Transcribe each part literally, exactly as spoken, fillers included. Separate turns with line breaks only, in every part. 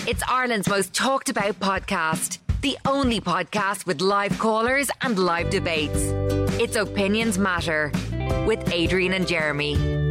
It's Ireland's most talked about podcast. The only podcast with live callers and live debates. It's Opinions Matter with Adrian and Jeremy.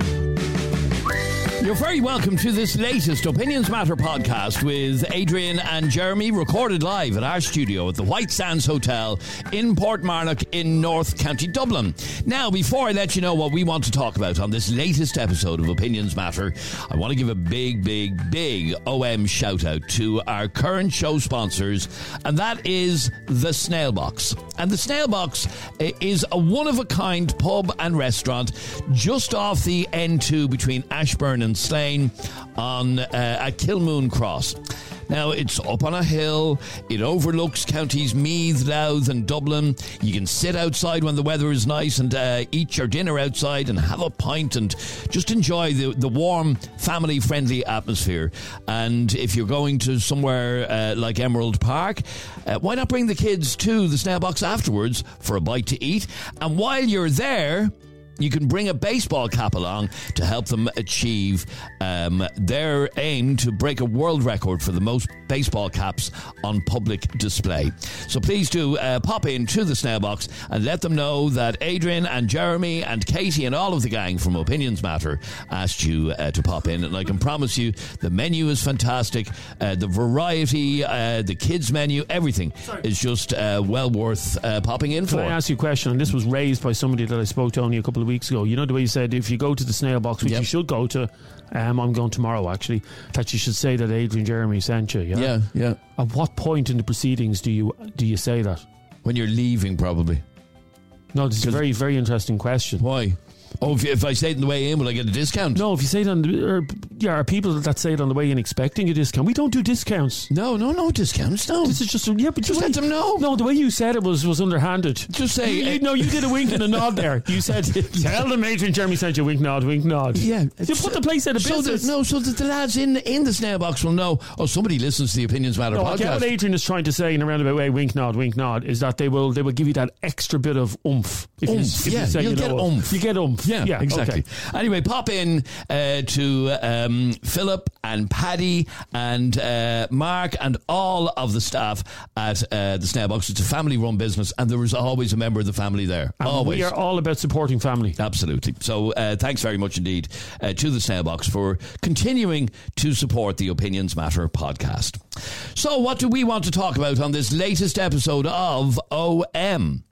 You're very welcome to this latest Opinions Matter podcast with Adrian and Jeremy, recorded live at our studio at the White Sands Hotel in Portmarnock in North County Dublin. Now, before I let you know what we want to talk about on this latest episode of Opinions Matter, I want to give a big, big, big O M shout out to our current show sponsors, and that is the Snail Box. And the Snail Box is a one-of-a-kind pub and restaurant just off the N two between Ashburn and Slane on uh, at Kilmoon Cross. Now, it's up on a hill. It overlooks counties Meath, Louth and Dublin. You can sit outside when the weather is nice and uh, eat your dinner outside and have a pint and just enjoy the, the warm, family-friendly atmosphere. And if you're going to somewhere uh, like Emerald Park, uh, why not bring the kids to the Snail Box afterwards for a bite to eat? And while you're there, you can bring a baseball cap along to help them achieve um, their aim to break a world record for the most baseball caps on public display. So please do uh, pop in to the Snail Box and let them know that Adrian and Jeremy and Katie and all of the gang from Opinions Matter asked you uh, to pop in. And I can promise you the menu is fantastic. Uh, the variety, uh, the kids menu, everything Sorry. is just uh, well worth uh, popping in
Can
for.
I ask you a question? And this was raised by somebody that I spoke to only a couple of weeks ago. You know the way you said if you go to the Snail Box, which
yep.
you should go to, um, I'm going tomorrow actually, that you should say that Adrian Jeremy sent you. Yeah,
yeah, yeah.
At what point in the proceedings do you do you say that?
When you're leaving, probably.
No, this is a very, very interesting question.
Why? Oh, if, if I say it on the way in, will I get a discount?
No, if you say it on the... Or, yeah, are people that say it on the way in expecting a discount? We don't do discounts.
No, no, no discounts, no.
This is just... A, yeah, but
just let them know.
No, the way you said it was, was underhanded.
Just say...
You, you, no, you did a wink and a nod there. You said, tell them Adrian Jeremy sent you a wink, nod, wink, nod.
Yeah.
You put the place out of
so
business.
That, no, so that the lads in, in the Snail Box will know, oh, somebody listens to the Opinions Matter
no,
podcast.
I get what Adrian is trying to say in a roundabout way, wink, nod, wink, nod, is that they will they will give you that extra bit of oomph. If
oomph,
you, if
yeah.
You say,
You'll
you
get
know,
oomph.
You get oomph.
Yeah,
yeah
exactly.
Okay.
Anyway, pop in uh, to um, Philip and Paddy and uh, Mark and all of the staff at uh, the Snail Box. It's a family-run business, and there is always a member of the family there.
And
always.
We are all about supporting family.
Absolutely. So uh, thanks very much indeed uh, to the Snail Box for continuing to support the Opinions Matter podcast. So what do we want to talk about on this latest episode of O M?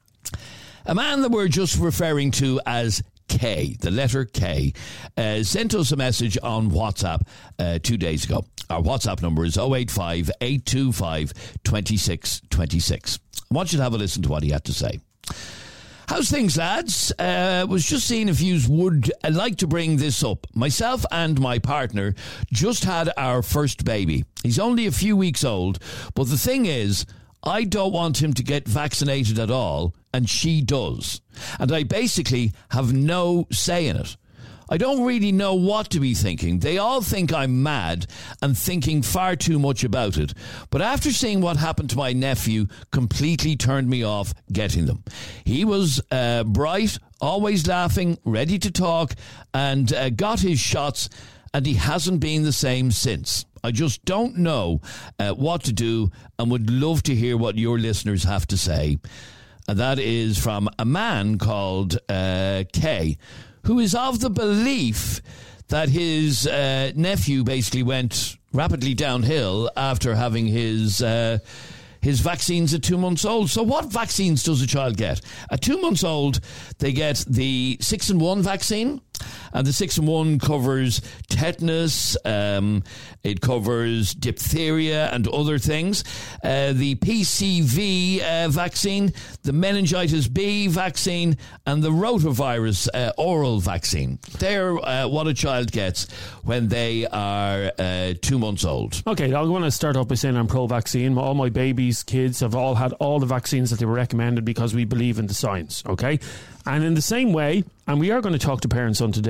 A man that we're just referring to as K, the letter K, uh, sent us a message on WhatsApp uh, two days ago. Our WhatsApp number is oh eight five, eight two five, two six two six. I want you to have a listen to what he had to say. How's things, lads? Uh, was just seeing if you would like to bring this up. Myself and my partner just had our first baby. He's only a few weeks old, but the thing is, I don't want him to get vaccinated at all, and she does. And I basically have no say in it. I don't really know what to be thinking. They all think I'm mad and thinking far too much about it. But after seeing what happened to my nephew, completely turned me off getting them. He was uh, bright, always laughing, ready to talk, and uh, got his shots, and he hasn't been the same since. I just don't know uh, what to do and would love to hear what your listeners have to say. And that is from a man called uh, Kay, who is of the belief that his uh, nephew basically went rapidly downhill after having his... Uh, his vaccines at two months old. So what vaccines does a child get? At two months old, they get the six in one vaccine. And the six in one covers tetanus, um, it covers diphtheria and other things. Uh, the P C V uh, vaccine, the meningitis B vaccine, and the rotavirus uh, oral vaccine. They're uh, what a child gets when they are uh, two months old.
Okay, I'm going to start off by saying I'm pro-vaccine. All my babies, kids have all had all the vaccines that they were recommended because we believe in the science, okay? And in the same way, and we are going to talk to parents on today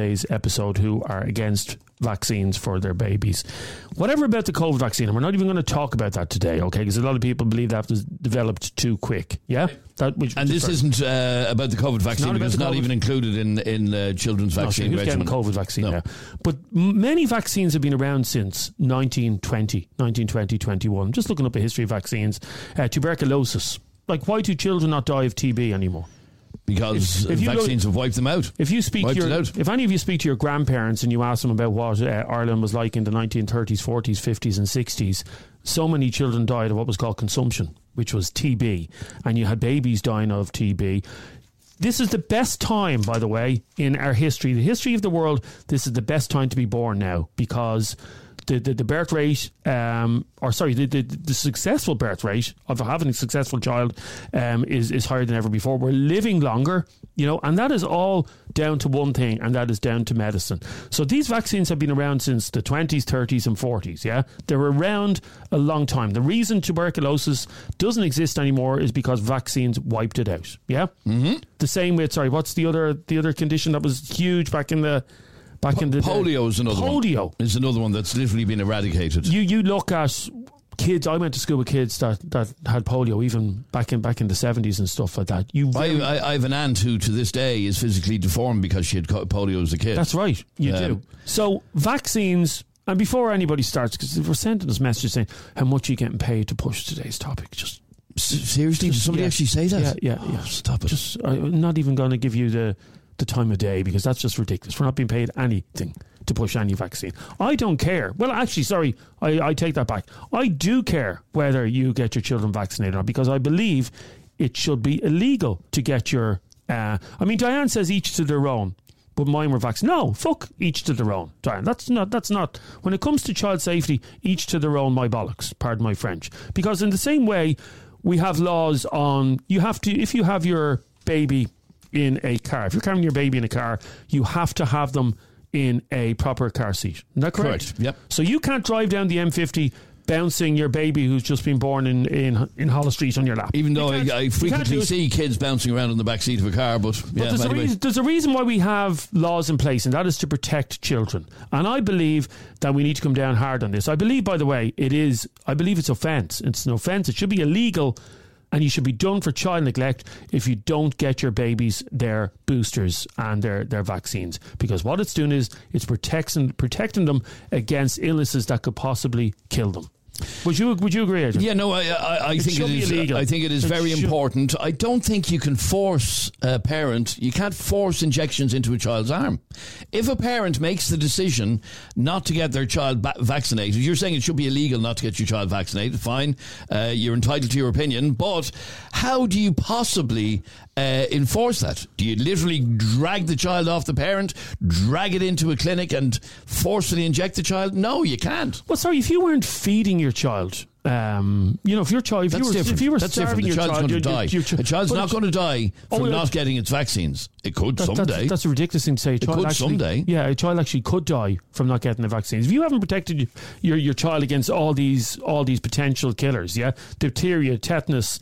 today's episode who are against vaccines for their babies. Whatever about the COVID vaccine, and we're not even going to talk about that today, okay? Because a lot of people believe that was developed too quick. Yeah, that which
and this isn't uh, about the COVID vaccine, because it's not even included in in uh, children's vaccine
no, so
regimen.
COVID vaccine
no.
now. But many vaccines have been around since nineteen twenty, nineteen twenty, twenty-one. Just looking up a history of vaccines, uh, tuberculosis. Like, why do children not die of T B anymore?
Because if, if vaccines look, have wiped them out.
If you speak to your, if any of you speak to your grandparents and you ask them about what uh, Ireland was like in the nineteen thirties, forties, fifties and sixties, so many children died of what was called consumption, which was T B, and you had babies dying of T B. This is the best time, by the way, in our history, the history of the world. This is the best time to be born now, because The, the, the birth rate, um, or sorry, the, the, the successful birth rate of having a successful child um, is, is higher than ever before. We're living longer, you know, and that is all down to one thing, and that is down to medicine. So these vaccines have been around since the twenties, thirties and forties, yeah? They're around a long time. The reason tuberculosis doesn't exist anymore is because vaccines wiped it out, yeah? Mm-hmm. The same with, sorry, what's the other the other condition that was huge back in the... Back
po-
in the
polio is another
polio.
one. Is another one that's literally been eradicated.
You you look at kids. I went to school with kids that, that had polio even back in back in the seventies and stuff like that. You,
I, I, I have an aunt who to this day is physically deformed because she had polio as a kid.
That's right. You um, do. So vaccines. And before anybody starts, because we're sending us messages saying how much are you getting paid to push today's topic. Just
seriously, did somebody
yeah,
actually say that?
Yeah, yeah, yeah.
Oh, stop it.
Just, I'm not even going to give you the. the time of day, because that's just ridiculous. We're not being paid anything to push any vaccine. I don't care. Well, actually, sorry, I, I take that back. I do care whether you get your children vaccinated or not, because I believe it should be illegal to get your... Uh, I mean, Diane says each to their own, but mine were vaccinated. No, fuck each to their own, Diane. That's not... That's not. When it comes to child safety, each to their own, my bollocks, pardon my French. Because in the same way, we have laws on... You have to... If you have your baby... in a car. If you're carrying your baby in a car, you have to have them in a proper car seat. Isn't that correct?
Correct. Yep.
So you can't drive down the M fifty bouncing your baby who's just been born in, in, in Holles Street on your lap.
Even though I, I frequently see kids bouncing around in the back seat of a car, but,
but
yeah,
there's,
anyway.
a reason, there's a reason why we have laws in place, and that is to protect children. And I believe that we need to come down hard on this. I believe, by the way, it is, I believe it's offence. It's an offence. It should be illegal. And you should be done for child neglect if you don't get your babies their boosters and their, their vaccines. Because what it's doing is it's protecting protecting them against illnesses that could possibly kill them. Would you would you agree, Adrian?
Yeah, no, I, I, I
it
think it is.
Illegal.
I think it is
it
very
should.
important. I don't think you can force a parent. You can't force injections into a child's arm. If a parent makes the decision not to get their child ba- vaccinated, you're saying it should be illegal not to get your child vaccinated. Fine, uh, you're entitled to your opinion, but how do you possibly uh, enforce that? Do you literally drag the child off the parent, drag it into a clinic, and forcefully inject the child? No, you can't.
Well, sorry, if you weren't feeding your child, um, you know, if your child, if
That's
you were,
different.
if you were
That's
starving
different. The
your
child's
child,
going to
your,
die.
your, your,
a child's not going to die from
oh,
not getting its vaccines. It could
that,
someday.
That's, that's a ridiculous thing to say. A
it
child
could
actually,
someday.
Yeah, a child actually could die from not getting the vaccines. If you haven't protected your your child against all these all these potential killers, yeah, diphtheria, tetanus,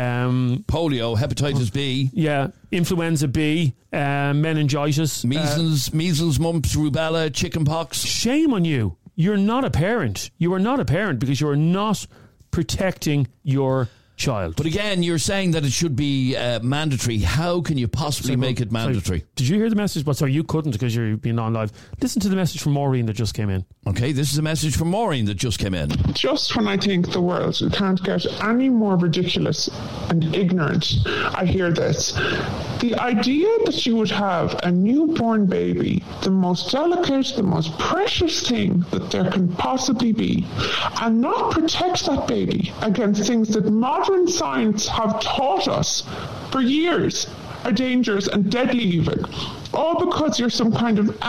um,
polio, hepatitis B,
yeah, influenza B, uh, meningitis,
measles,
uh,
measles, mumps, rubella, chickenpox.
Shame on you. You're not a parent. You are not a parent because you are not protecting your child.
But again, you're saying that it should be uh, mandatory. How can you possibly
sorry,
make it mandatory?
Sorry, did you hear the message? But sorry, you couldn't because you're being on live. Listen to the message from Maureen that just came in.
Okay, this is a message from Maureen that just came in.
Just when I think the world can't get any more ridiculous and ignorant, I hear this. The idea that you would have a newborn baby, the most delicate, the most precious thing that there can possibly be, and not protect that baby against things that modern science have taught us for years are dangerous and deadly even, all because you're some kind of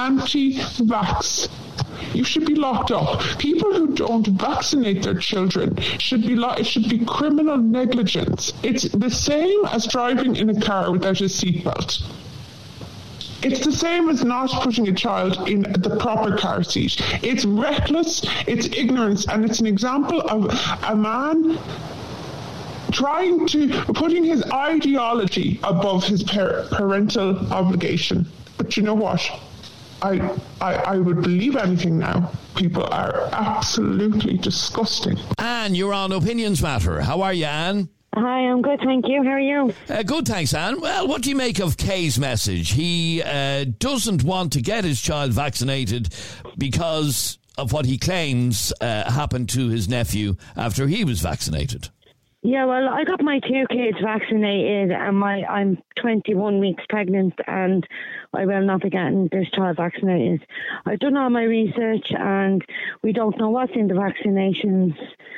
anti-vax. You should be locked up. People who don't vaccinate their children should be lo- it should be criminal negligence. It's the same as driving in a car without a seatbelt. It's the same as not putting a child in the proper car seat. It's reckless, it's ignorance, and it's an example of a man trying to, putting his ideology above his par- parental obligation. But you know what? I, I, I would believe anything now. People are absolutely disgusting.
Anne, you're on Opinions Matter. How are you, Anne?
Hi, I'm good, thank you. How are you?
Uh, good, thanks, Anne. Well, what do you make of Kay's message? He uh, doesn't want to get his child vaccinated because of what he claims uh, happened to his nephew after he was vaccinated.
Yeah, well, I got my two kids vaccinated, and my I'm twenty-one weeks pregnant, and I will not be getting this child vaccinated. I've done all my research, and we don't know what's in the vaccinations.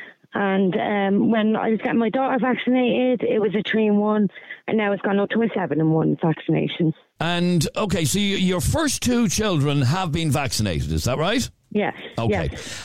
And um, when I was getting my daughter vaccinated, it was a three in one, and now it's gone up to a seven in one vaccination.
And, okay, so you, your first two children have been vaccinated, is that right?
Yes.
Okay.
Yes.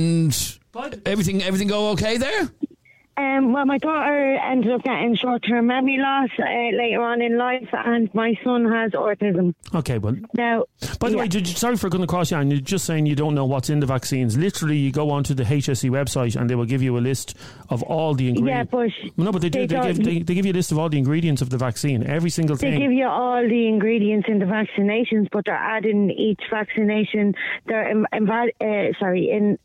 And everything everything go okay there?
Um, well, my daughter ended up getting short-term memory loss uh, later on in life, and my son has autism.
Okay, well...
Now,
by the
yeah.
way, did you, sorry for coming across you, and you're just saying you don't know what's in the vaccines. Literally, you go onto the H S E website and they will give you a list of all the ingredients.
Yeah, but...
No, but they do. They, they, give, they, they give you a list of all the ingredients of the vaccine, every single
They
thing.
give you all the ingredients in the vaccinations, but they're adding each vaccination. They're in, in, uh, sorry, in...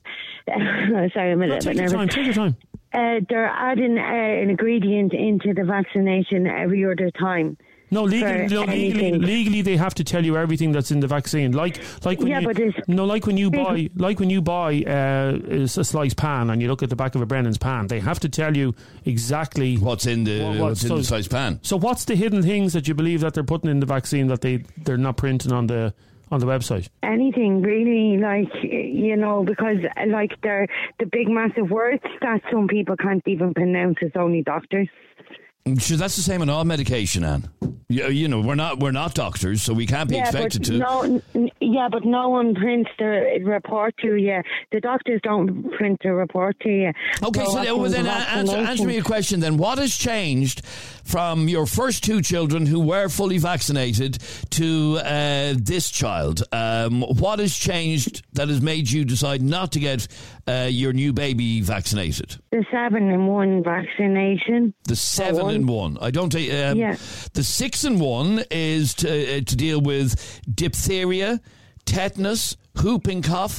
Uh, sorry, I'm a
No,
little
take
bit
your
nervous.
time, take your time.
Uh, they're adding uh, an ingredient into the vaccination every other time.
No, legally,
for
no, legally,
anything.
legally, they have to tell you everything that's in the vaccine. Like, like when
Yeah,
you,
but it's-
no, like when you buy, like when you buy uh, a sliced pan, and you look at the back of a Brennan's pan, they have to tell you exactly
What's in the
What-
what's in
so-
the sliced pan?
So, what's the hidden things that you believe that they're putting in the vaccine that they they're not printing on the on the website?
Anything really, like, you know, because like they're the big massive words that some people can't even pronounce. It's only doctors.
Sure, that's the same in all medication, Anne. You, you know, we're not we're not doctors, so we can't be
Yeah,
expected
but
to.
no, n- yeah, but no one prints the report to you. The doctors don't print the report to you.
Okay, so,
that's
then- well,
in
then
the
uh, answer, answer
vaccination.
me a question then. What has changed from your first two children who were fully vaccinated to uh, this child? Um, what has changed that has made you decide not to get uh, your new baby vaccinated?
The seven in one vaccination.
The seven
one.
in one. I don't take. Um,
Yeah.
The six in one is to uh, to deal with diphtheria, tetanus, whooping cough,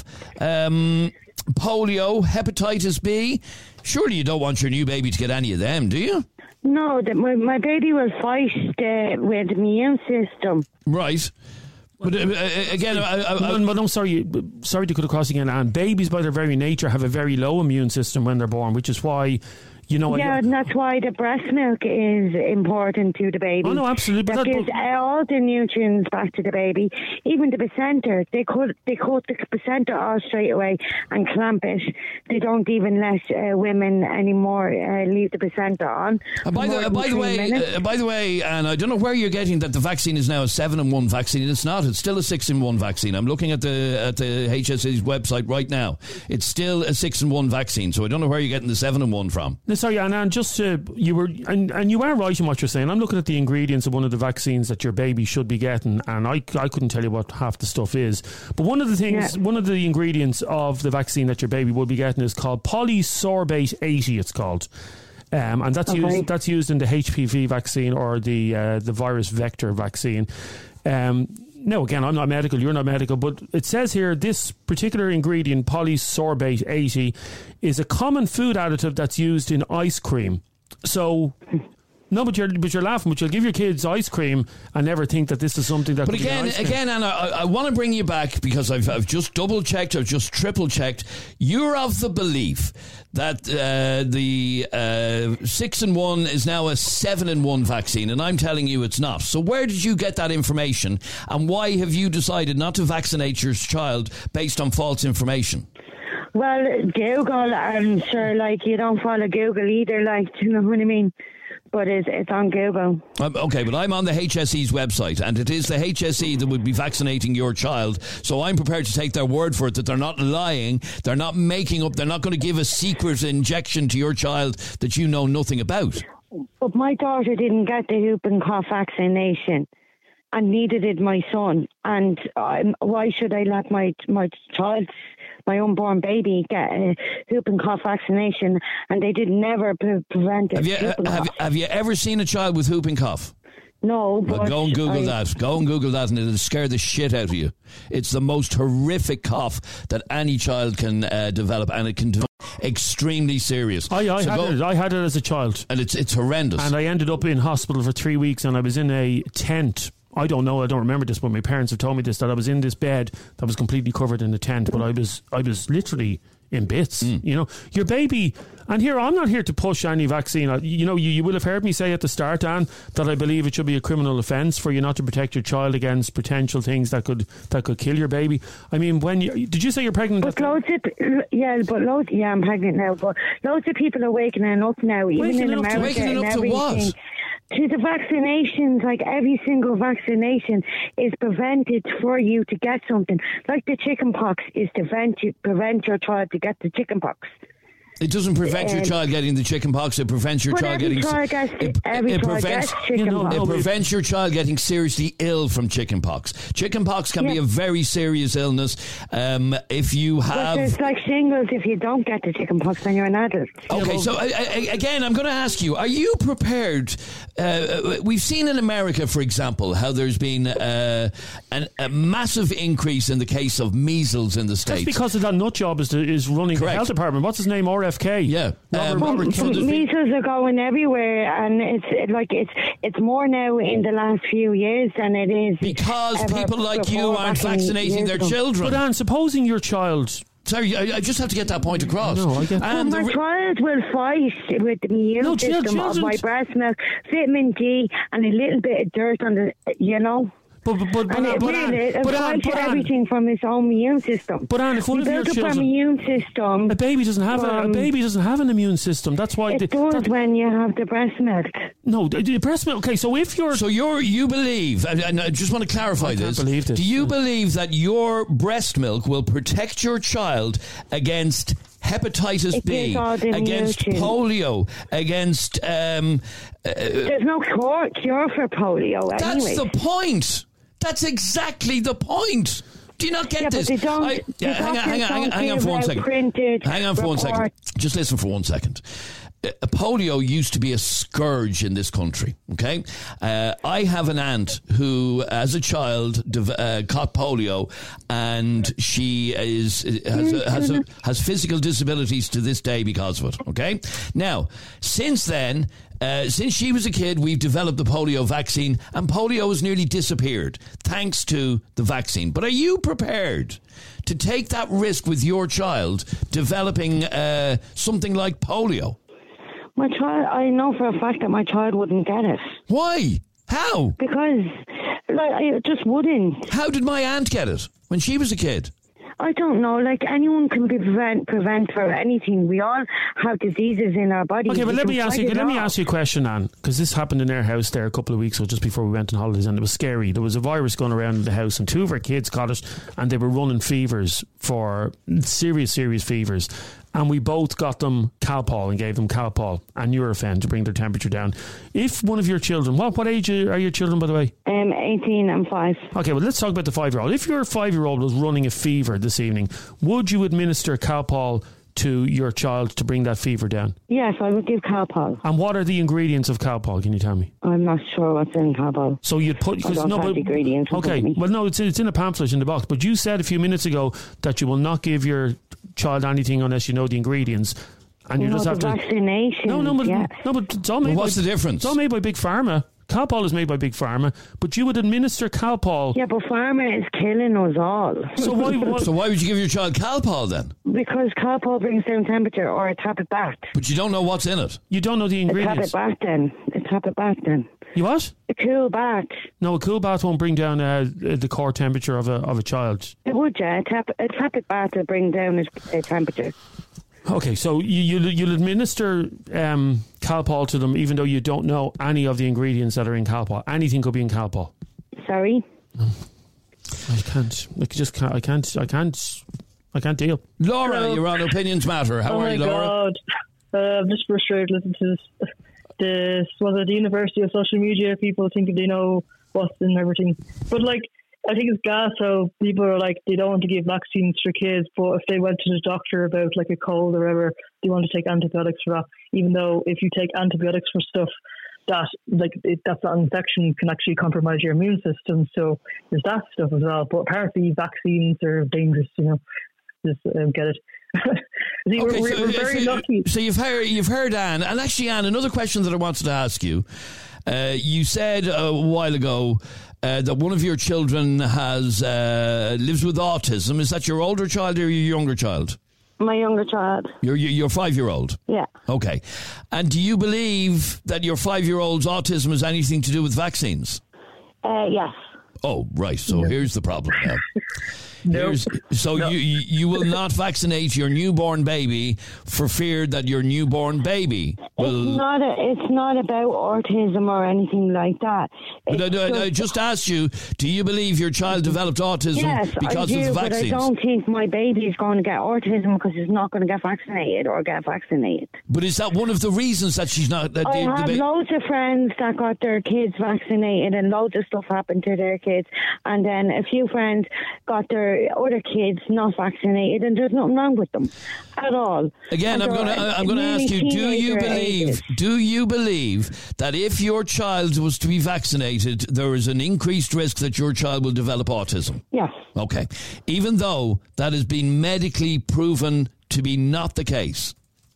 um, polio, hepatitis B. Surely you don't want your new baby to get any of them, do you?
No, that my, my baby will fight uh, with the immune system.
Right. But uh, uh, again, I, I, I,
No, but I'm sorry, sorry to cut across again. And babies, by their very nature, have a very low immune system when they're born, which is why, you know.
Yeah,
I,
and that's why the breast milk is important to the baby.
Oh, no, absolutely, but
That
that-
gives all the nutrients back to the baby. Even the placenta, they cut, they cut the placenta off straight away and clamp it. They don't even let uh, women anymore uh, leave the placenta on.
Uh, by
more
the, uh,
than
by the
three
way,
minutes.
uh, by the way, and I don't know where you're getting that the vaccine is now a seven in one vaccine. It's not. It's still a six in one vaccine. I'm looking at the at the H S E's website right now. It's still a six in one vaccine. So I don't know where you're getting the seven in one from.
No, sorry, and, and just uh, you were, and, and you are right in what you're saying. I'm looking at the ingredients of one of the vaccines that your baby should be getting, and I, I couldn't tell you what half the stuff is. But one of the things,
Yeah.
one of the ingredients of the vaccine that your baby will be getting is called polysorbate eighty. It's called. Um, and that's
Okay.
used that's used in the H P V vaccine or the uh, the virus vector vaccine. Um, no, again, I'm not medical, you're not medical, but it says here this particular ingredient, polysorbate eighty, is a common food additive that's used in ice cream. So, no, but you're but you're laughing, but you'll give your kids ice cream and never think that this is something that.
But
could be
again,
ice cream.
again, Anna, I, I want to bring you back because I've, I've just double checked, I've just triple checked. You're of the belief that uh, the uh, six in one is now a seven in one vaccine, and I'm telling you it's not. So where did you get that information, and why have you decided not to vaccinate your child based on false information?
Well, Google, I'm sure, like, you don't follow Google either, like, do you know what I mean? But it's, it's on Google.
Um, okay, but I'm on the H S E's website, and it is the H S E that would be vaccinating your child. So I'm prepared to take their word for it that they're not lying, they're not making up, they're not going to give a secret injection to your child that you know nothing about.
But my daughter didn't get the whooping cough vaccination, and neither did my son. And um, why should I let my my child, my unborn baby, get a whooping cough vaccination? And they did never pre- prevent it.
Have you, have, have you ever seen a child with whooping cough?
No,
Well,
but
go and Google
I,
that. Go and Google that, and it'll scare the shit out of you. It's the most horrific cough that any child can uh, develop, and it can be extremely serious.
I, I
So
had
go-
it. I had it as a child,
and it's it's horrendous.
and I ended up in hospital for three weeks, and I was in a tent. I don't know. I don't remember this, but my parents have told me this, that I was in this bed that was completely covered in a tent, but I was I was literally in bits.
Mm.
You know, your baby. And here, I'm not here to push any vaccine. I- You know, you, you will have heard me say at the start, Anne, that I believe it should be a criminal offence for you not to protect your child against potential things that could that could kill your baby. I mean, when you did you say you're pregnant?
But
at-
loads of, yeah, but loads, yeah, I'm pregnant now, but loads of people are waking up now, even
Waking
in
up to-
America
waking
and
up to what?
everything. To the vaccinations, like every single vaccination is prevented for you to get something. Like the chicken pox is to prevent, you, prevent your child to get the chicken pox.
It doesn't prevent your
Um,
child getting the chicken pox. It prevents your
But
child
every
getting.
child gets,
it,
every
it
child
prevents.
gets chicken
You know,
pox.
It
no,
prevents your child getting seriously ill from chicken pox. Chicken pox can be
Yeah.
a very serious illness. Um, if you
But
have.
there's like shingles if you don't get the chicken pox when you're an adult.
Okay, so I, I, again, I'm going to ask you: are you prepared? Uh, we've seen in America, for example, how there's been uh, an, a massive increase in the case of measles in the states.
That's because of that nut job is, is running
Correct.
the health department. What's his name? R F K.
Yeah.
Robert,
Um,
Robert
so
Kennedy.
there's been-
Measles are going everywhere, and it's it, like it's it's more now in the last few years than it is
because
ever
people like you
before
aren't
back in
vaccinating
years
their
ago.
children.
But Anne, supposing your child.
Sorry, I, I just have to get that point across.
No, I get that.
And
My
the re-
child will fight with the immune
No, chil-
system of
children-
my breast milk, vitamin D, and a little bit of dirt on the, you know.
But but but, but,
And
Anne,
it
but,
really,
Anne,
it
but, Anne,
fights
but Anne,
everything from its own immune system.
But Anne, if one
we
of your
built up an
children,
immune system.
a baby doesn't have a, a
um,
baby doesn't have an immune system. That's why.
It
the-
does
that-
when you have the breast milk.
no, the, the breast milk. Okay, so if you're
So you're you believe, and, and I just want to clarify
I can't
this.
believe this.
Do you believe that your breast milk will protect your child against hepatitis
It
B,
gives all the
against
immunity.
polio, against? Um,
There's no cure, cure for polio
that's
anyway.
the point. That's exactly the point. Do you not get
Yeah, but
this?
they don't-
I-
the
yeah, hang on, hang on,
doctors
hang on,
don't
hang on
give
for one
out
second.
printed
Hang on for one second.
reports.
Just listen for one second. Uh, polio used to be a scourge in this country. Okay, uh, I have an aunt who, as a child, dev- uh, caught polio, and she is has a, has, a, has physical disabilities to this day because of it. Okay, now since then. Uh, since she was a kid, we've developed the polio vaccine, and polio has nearly disappeared thanks to the vaccine. But are you prepared to take that risk with your child developing uh, something like polio?
My child, I know for a fact that my child wouldn't get it
Why? How?
because, like, I just wouldn't.
How did my aunt get it when she was a kid?
I don't know. Like anyone can be prevent prevent for anything. We all have diseases in our bodies.
Okay, but
We
let
can
me ask
fight
you.
it
Let me
off.
ask you a question, Anne, because this happened in our house there a couple of weeks ago, just before we went on holidays, and it was scary. There was a virus going around in the house, and two of our kids got it, and they were running fevers for serious, serious fevers. And we both got them Calpol and gave them Calpol and Nurofen to bring their temperature down. If one of your children, what what age are your children, by the way?
Um, eighteen and five.
Okay, well, let's talk about the five-year-old. If your five-year-old was running a fever this evening, would you administer Calpol to your child to bring that fever down?
Yes, I would give Calpol.
And what are the ingredients of Calpol? Can you tell me?
I'm not sure what's in Calpol.
So you'd put...
I don't
no,
have
but,
the ingredients in front
okay,
of me.
well, no, it's, it's in a pamphlet in the box, but you said a few minutes ago that you will not give your child anything unless you know the ingredients. And you
No,
just
the
have to...
vaccination.
No, no, but,
yeah.
no, but it's all made
Well,
by,
what's the difference?
It's all made by Big Pharma. Calpol is made by Big Pharma, but you would administer Calpol.
Yeah, but pharma is killing us all.
So why... why
So why would you give your child Calpol then?
Because Calpol brings down temperature, or a tap it back.
But you don't know what's in it.
you don't know the
A tap it
ingredients.
back then. A tap it back then.
You what?
A cool bath.
No, a cool bath won't bring down uh, the core temperature of a of a child.
It would, yeah. A tap, a tap it back to bring down a, a temperature.
Okay, so you, you'll, you'll administer um, Calpol to them even though you don't know any of the ingredients that are in Calpol. Anything could be in Calpol.
Sorry?
I can't. I just can't. I can't. I can't. I can't deal.
Laura,
Hello.
you're on Opinions Matter. How
oh
are
my
you, Laura?
God. Uh, I'm just frustrated listening to this. This was it the University of Social Media. People think they know what's in everything. But, like, I think it's gas how people are like, they don't want to give vaccines for kids, but if they went to the doctor about, like, a cold or whatever, they want to take antibiotics for that. Even though if you take antibiotics for stuff that like it, that infection can actually compromise your immune system. So there's that stuff as well. But apparently vaccines are dangerous. You know, just um, get it. See,
okay,
we're,
so,
we're very
so,
lucky.
So you've heard, you've heard Anne, and actually, Anne, another question that I wanted to ask you. Uh, you said a while ago uh, that one of your children has uh, lives with autism. Is that your older child or your younger child?
My younger child.
Your your five-year-old?
Yeah.
Okay. And do you believe that your five-year-old's autism has anything to do with vaccines?
Uh, yes.
Oh, right. So
no.
here's the problem now.
No.
Here's, so
no.
you you will not vaccinate your newborn baby for fear that your newborn baby will...
It's not, a, it's not about autism or anything like that.
But I, I, I just asked you, do you believe your child developed autism
yes,
because
I do,
of the
but
vaccines?
I don't think my baby is going to get autism because he's not going to get vaccinated or get vaccinated.
But is that one of the reasons that she's not... That
I
the,
have
the ba-
loads of friends that got their kids vaccinated and loads of stuff happened to their kids. And then a few friends got their other kids not vaccinated and there's nothing wrong with them at all.
Again,
and
I'm going to I'm going to ask you, do you believe
ages.
do you believe that if your child was to be vaccinated, there is an increased risk that your child will develop autism?
Yes.
Okay. Even though that has been medically proven to be not the case.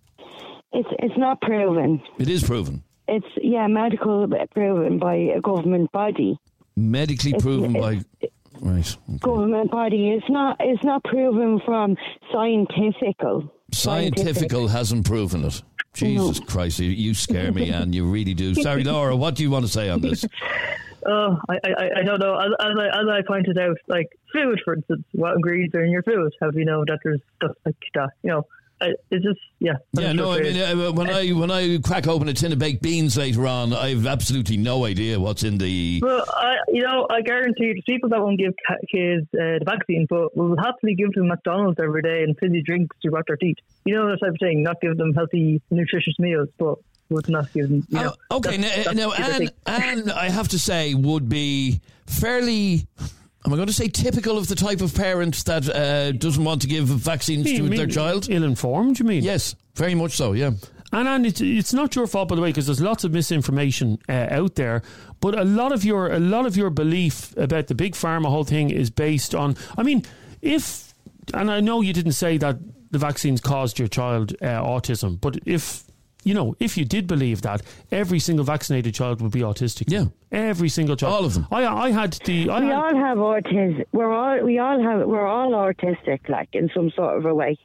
It's it's not proven.
It is proven.
It's, yeah, medical proven by a government body.
Medically
It's-
proven
it's-
by... Right. Okay.
Government body. It's not. It's not proven from scientifical.
Scientifical hasn't proven it. Jesus
No.
Christ, you, you scare me, and you really do. Sorry, Laura, what do you want to say on this?
Oh, I, I, I don't know. As, as I as I pointed out, like food, for instance, what ingredients are in your food? How do you know that there's stuff like that? You know, I, it's just yeah.
Yeah, no, I mean, uh, when I when I crack open a tin of baked beans later on, I have absolutely no idea what's in the...
Well, I, you know, I guarantee there's people that won't give ca- kids uh, the vaccine, but will happily give them McDonald's every day and fizzy drinks to rot their teeth. You know, that type of thing. Not give them healthy, nutritious meals, but would not give them. You know,
Uh, okay,
that's,
now,
that's
now
the
Anne,
thing.
Anne, I have to say, would be fairly... Am I going to say typical of the type of parent that uh, doesn't want to give vaccines
You
to
mean
their child?
Ill-informed, you mean?
Yes, very much so, yeah.
And, and it's, it's not your fault, by the way, because there's lots of misinformation uh, out there. But a lot of your a lot of your belief about the big pharma whole thing is based on. I mean, if and I know you didn't say that the vaccines caused your child uh, autism, but if you know, if you did believe that, every single vaccinated child would be autistic.
Yeah,
every single child,
all of them.
I I had the. I
we
had,
all have autism. We're all we all have. We're all autistic, like in some sort of a way.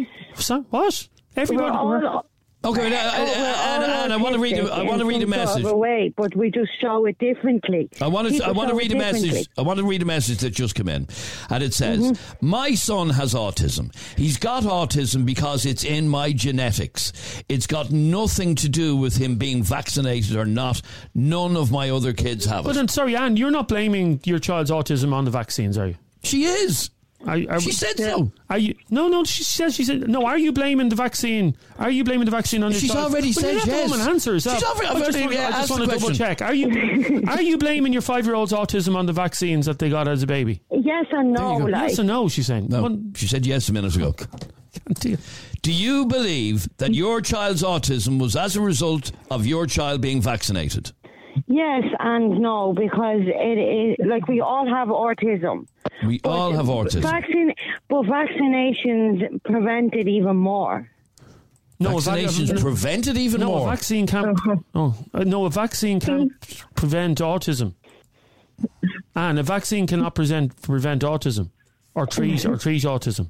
So, what? Everybody.
We're all,
Okay, now,
Oh, we're
and,
all
and I want to read. A,
autistic
I want to
in
read a
some sort
message.
of a way, but we just show it differently.
I want to.
People
I want to
show
read
it
a message.
differently.
I want to read a message that just came in, and it says,
Mm-hmm.
"My son has autism. He's got autism because it's in my genetics. It's got nothing to do with him being vaccinated or not. None of my other kids have
But
it."
I'm sorry, Anne, you're not blaming your child's autism on the vaccines, are you?
She is.
Are, are,
She said so.
Are you? No, no. She says. She said. No. Are you blaming the vaccine? Are you blaming the vaccine on your
She's
child?
already
Well,
said
you have to
yes.
come and answer yourself.
She's already-
I
I've
just
already
want, I
asked
just
the
want to double
question.
check. Are you? Are you blaming your five-year-old's autism on the vaccines that they got as a baby?
Yes and no,
you go.
like
Yes or no? She's saying.
No,
Well,
she said yes a minute ago.
can't tell you.
Do you believe that your child's autism was as a result of your child being vaccinated?
yes and no, because it is like we all have autism.
We all have autism.
Vaccine, but vaccinations prevent it even more.
No, a vac-
Vaccinations prevent it even
no,
more.
a vaccine can't. Oh, uh, no, a vaccine can't prevent autism. And a vaccine cannot present, prevent autism or treat or treat autism.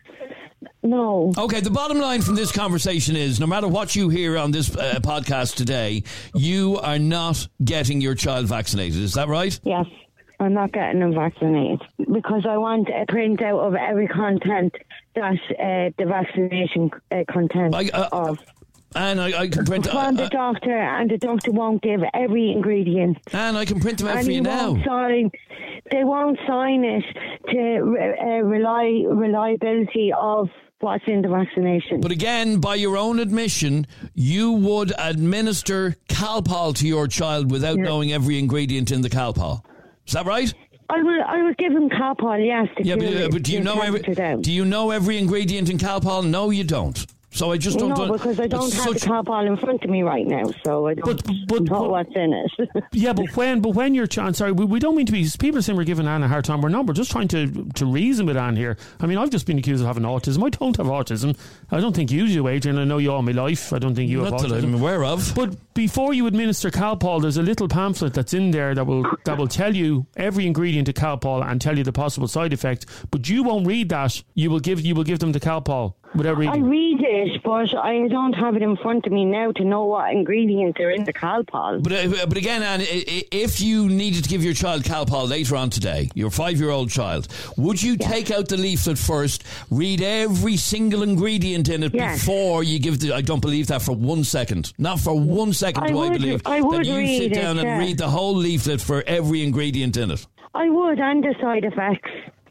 No.
Okay, the bottom line from this conversation is no matter what you hear on this uh, podcast today, you are not getting your child vaccinated. Is that right?
Yes, I'm not getting them vaccinated because I want a printout of every content that uh, the vaccination uh, content
I, uh,
of.
And I, I can print.
From
Uh,
the doctor, and the doctor won't give every ingredient.
and I can print them out
And
for
he
you now.
won't sign. They won't sign it to uh, rely reliability of what's in the vaccination.
But again, by your own admission, you would administer Calpol to your child without
Yeah.
knowing every ingredient in the Calpol. Is that right?
I will. I will give him Calpol, yes. To
Yeah, but,
cool
uh,
it,
but do you
to
know every?
temper down.
Do you know every ingredient in Calpol? No, you don't. So I just don't...
No,
don't
because I don't
it's
have
such-
the Calpol in front of me right now, so I don't
But- but-
know
but-
what's in it.
Yeah, but when but when you're child, sorry, we, we don't mean to be. People are saying we're giving Anne a hard time. We're not. We're just trying to to reason with Anne here. I mean, I've just been accused of having autism. I don't have autism. I don't think you do, Adrian. I know you all my life. I don't think you have
Not that
autism.
I'm aware of.
But before you administer Calpol, there's a little pamphlet that's in there that will that will tell you every ingredient of Calpol and tell you the possible side effect. But you won't read that. You will give you will give them the Calpol without
I
reading.
read it, but I don't have it in front of me now to know what ingredients are in the Calpol.
But uh, but again, Anne, i- i- if you needed to give your child Calpol later on today, your five-year-old child, would you take out the leaflet first, read every single ingredient in it
Yes.
before you give the... I don't believe that for one second. Not for one second
I
do I
would-
believe
I would
that you
read
sit
it,
down and
yeah.
read the whole leaflet for every ingredient in it.
I would, and the side effects.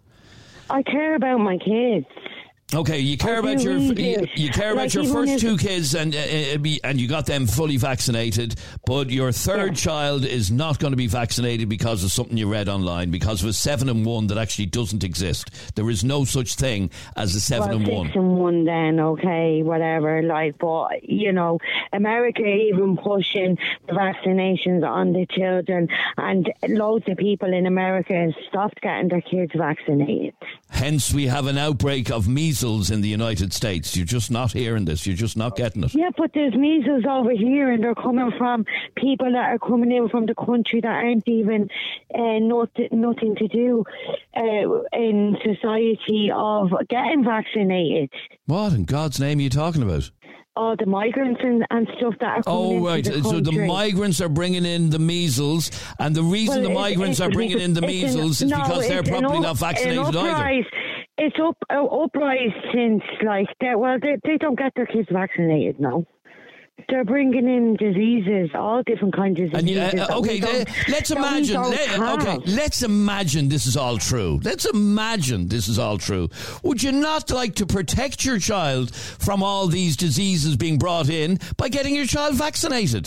I care about my kids.
Okay, you care
I
about
do
your
read
you,
it.
you care about
Like,
your
even
first
if-
two kids and uh, uh, be- and you got them fully vaccinated, but your third
Yeah.
child is not going to be vaccinated because of something you read online, because of a seven and one that actually doesn't exist. There is no such thing as a seven
Well,
and
six
one.
and one then, okay, whatever. Like, but, you know, America even pushing the vaccinations on the children, and loads of people in America have stopped getting their kids vaccinated.
Hence, we have an outbreak of measles in the United States. You're just not hearing this. You're just not getting it.
Yeah, but there's measles over here, and they're coming from people that are coming in from the country that aren't even uh, not, nothing to do uh, in society of getting vaccinated.
What in God's name are you talking about?
All the migrants and, and stuff that are coming
Oh,
into
right.
the
So the
country.
migrants are bringing in the measles, and the reason
Well,
the
it-
migrants
it-
are bringing in the
it's an-
measles is
no,
because they're
it's an
probably
up-
not vaccinated
an
either.
uprise. It's up uh, uprise since like they well they they don't get their kids vaccinated now. They're bringing in diseases, all different kinds of
And
diseases.
you, uh,
that we
okay,
don't-
uh, let's
that we
imagine.
don't
Let,
have.
okay, let's imagine this is all true. Let's imagine this is all true. Would you not like to protect your child from all these diseases being brought in by getting your child vaccinated?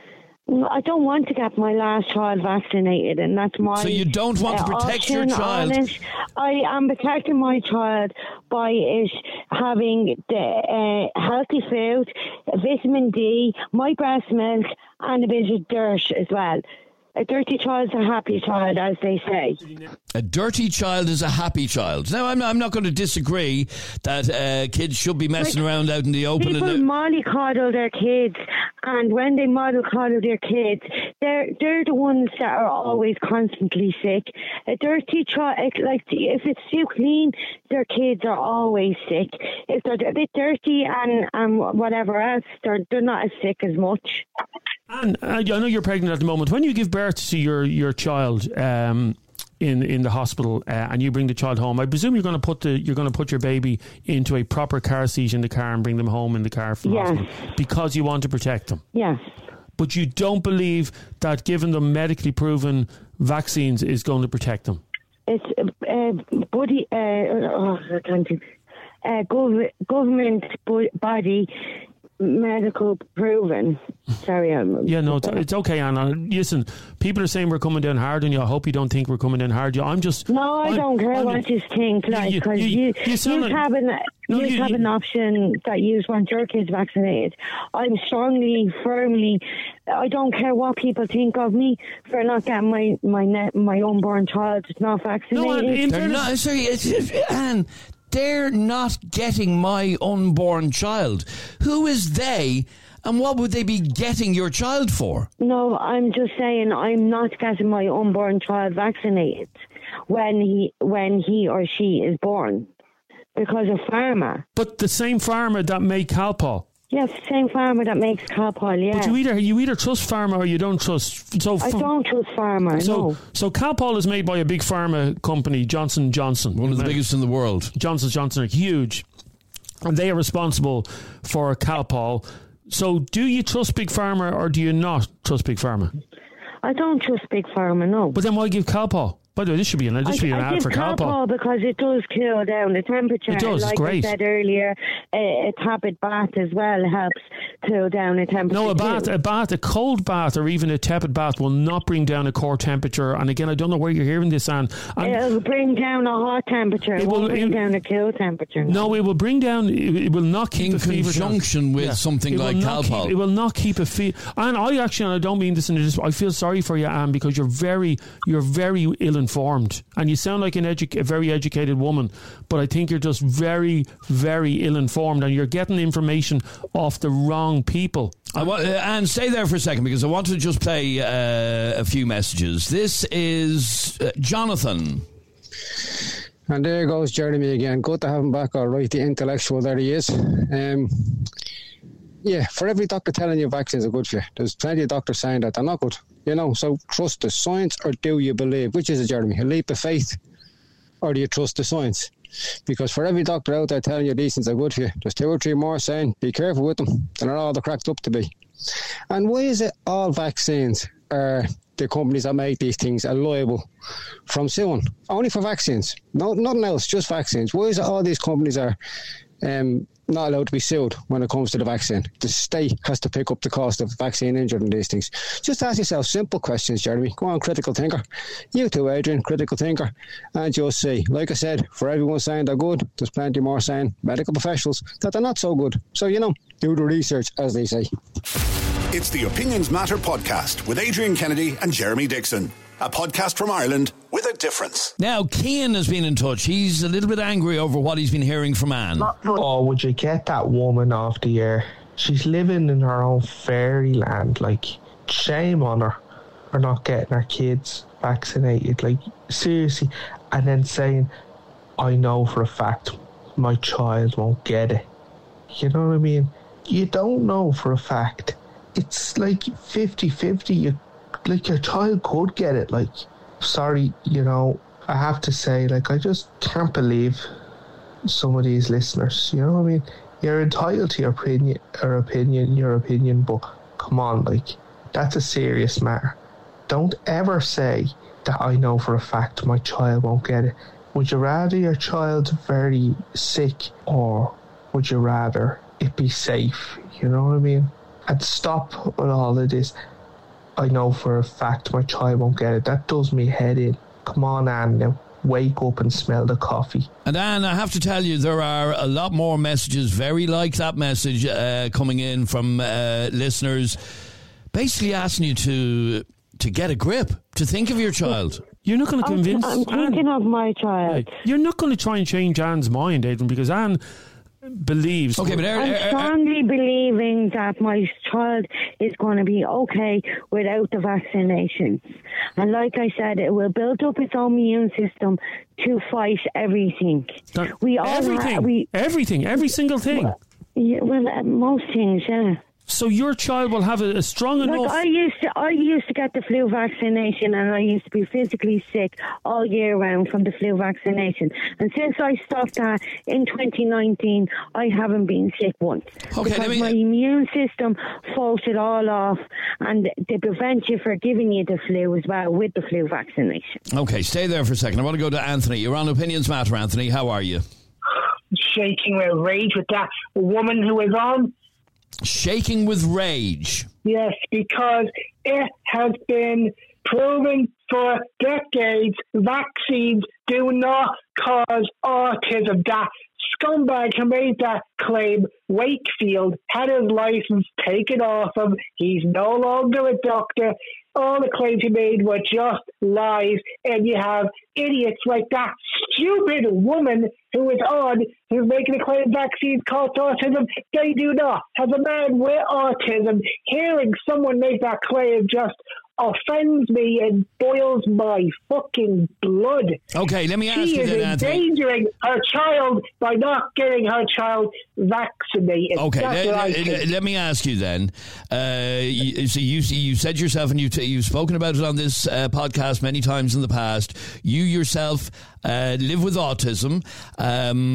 I don't want to get my last child vaccinated, and that's my.
So you don't want to
uh,
protect your
option
child?
on it. I am protecting my child by it having the uh, healthy food, vitamin D, my breast milk, and a bit of dirt as well. A dirty child's a happy child, as they say.
A dirty child is a happy child. Now, I'm not, I'm not going to disagree that uh, kids should be messing
Like,
around out in the open.
People
and the-
mollycoddle their kids, and when they mollycoddle their kids, they're they're the ones that are always constantly sick. A dirty child, like if it's too clean, their kids are always sick. If they're a bit dirty and and whatever else, they're they're not as sick as much.
And uh, I know you're pregnant at the moment. When you give birth to your your child um, in in the hospital uh, and you bring the child home, I presume you're going to put the you're going to put your baby into a proper car seat in the car and bring them home in the car from
Yes.
the hospital because you want to protect them.
Yes.
But you don't believe that giving them medically proven vaccines is going to protect them.
It's uh, body. Uh, oh, I can't think. Uh, gov- government bo- body. Medical proven. Sorry, I'm.
Yeah, no, it's, it's okay, Anna. Listen, people are saying we're coming down hard on you. I hope you don't think we're coming down hard on you. I'm just.
No, I
I'm-
don't care
I'm
what
just-
you think, like,
you-
because
you-
you,
you
you,
sound like-
have an
No,
you,
you-
have
you-
an option that you want your kids vaccinated. I'm strongly, firmly. I don't care what people think of me for not getting my my ne- my unborn child not vaccinated.
No, and in
They're
fairness-
not, sorry, it's, it's- Anne, they're not getting my unborn child. Who is they, and what would they be getting your child for?
No, I'm just saying I'm not getting my unborn child vaccinated when he when he or she is born because of pharma.
But the same pharma that make Calpol.
Yes, same pharma that makes Calpol. Yeah,
But you either you either trust pharma or you don't trust. So
I
ph-
don't trust pharma.
So
no.
so Calpol is made by a big pharma company, Johnson and Johnson.
One of the biggest in the world.
Johnson and Johnson are huge, and they are responsible for Calpol. So do you trust big pharma or do you not trust big pharma?
I don't trust big pharma. No.
But then why give Calpol? By the way, this should be an, this should be an
I,
ad
I
for
give
Calpol.
because it does cool down the temperature.
It does,
like
great.
I said earlier, a, a tepid bath as well helps cool down the temperature.
No, a bath,
too.
a bath, a cold bath or even a tepid bath will not bring down a core temperature. And again, I don't know where you're hearing this, Anne. And
It'll bring down a hot temperature. It,
It
won't
will-
bring
it-
down a cool temperature.
no, it will bring down. It, it will not keep
In
a fever down.
conjunction with something
It will
like
not
Calpol.
keep- It will not keep a fever. And I actually, and I don't mean this in a dis- I feel sorry for you, Anne, because you're very, you're very ill-informed, and you sound like an edu- a very educated woman. But I think you're just very, very ill-informed, and you're getting information off the wrong people.
I want, uh, Anne, stay there for a second because I want to just play uh, a few messages. This is uh, Jonathan.
And there goes Jeremy again. Good to have him back, all right, the intellectual that he is. Um, yeah, for every doctor telling you vaccines are good for you, there's plenty of doctors saying that they're not good. You know, so trust the science or do you believe? Which is it, Jeremy? A leap of faith or do you trust the science? Because for every doctor out there telling you these things are good for you, there's two or three more saying be careful with them. They're not all they're cracked up to be. And why is it all vaccines are the companies that make these things are liable from suing? Only for vaccines. No, nothing else, just vaccines. Why is it all these companies are um, not allowed to be sued when it comes to the vaccine? The state has to pick up the cost of vaccine injured and these things. Just ask yourself simple questions, Jeremy. Go on, critical thinker. You too, Adrian, critical thinker. And you'll see. Like I said, for everyone saying they're good, there's plenty more saying, medical professionals, that they're not so good. So, you know, do the research, as they say.
It's the Opinions Matter podcast with Adrian Kennedy and Jeremy Dixon. A podcast from Ireland with a difference.
Now, Cian has been in touch. He's a little bit angry over what he's been hearing from Anne.
Oh, would you get that woman off the air? She's living in her own fairyland. Like, shame on her for not getting her kids vaccinated. Like, seriously. And then saying, I know for a fact my child won't get it. You know what I mean? You don't know for a fact. It's like fifty-fifty. You, like, your child could get it. Like, sorry, you know, I have to say, like, I just can't believe some of these listeners. You know what I mean? You're entitled to your opinion, or opinion, your opinion, but come on, like, that's a serious matter. Don't ever say that I know for a fact my child won't get it. Would you rather your child's very sick, or would you rather it be safe? You know what I mean? And stop with all of this. I know for a fact my child won't get it. That does me head in. Come on, Anne, now. Wake up and smell the coffee.
And Anne, I have to tell you, there are a lot more messages very like that message uh, coming in from uh, listeners basically asking you to to get a grip, to think of your child.
You're not going to convince
I'm, I'm
Anne.
thinking of my child.
You're not going to try and change Anne's mind, Adrian, because Anne believes.
Okay, but er,
I'm
er, er,
strongly believing that my child is going to be okay without the vaccinations. And like I said, it will build up its own immune system to fight everything.
That-
We all
everything,
ha- we
everything, every single thing.
yeah, well, uh, most things, yeah.
So your child will have a, a strong
Like
enough.
I used to, I used to get the flu vaccination, and I used to be physically sick all year round from the flu vaccination. And since I stopped that in twenty nineteen, I haven't been sick once.
Okay,
because
let me-
my immune system fought it all off, and they prevent you from giving you the flu as well with the flu vaccination.
Okay, stay there for a second. I want to go to Anthony. You're on Opinions Matter, Anthony. How are you?
Shaking with rage with that woman who was on.
Shaking with rage.
Yes, because it has been proven for decades vaccines do not cause autism. That scumbag who made that claim, Wakefield, had his license taken off him. He's no longer a doctor. All the claims he made were just lies, and you have idiots like that stupid woman who is on, who's making a claim vaccines cause autism. They do not. As a man with autism, hearing someone make that claim just offends me and boils my fucking blood.
Okay, let me ask
She
you
is
then, Anthony.
endangering her child by not getting her child vaccinated.
Okay,
That's
let,
what I
let-
think.
let me ask you then. Uh, you, so you you said yourself, and you t- you've spoken about it on this uh, podcast many times in the past. You yourself uh, live with autism. Um,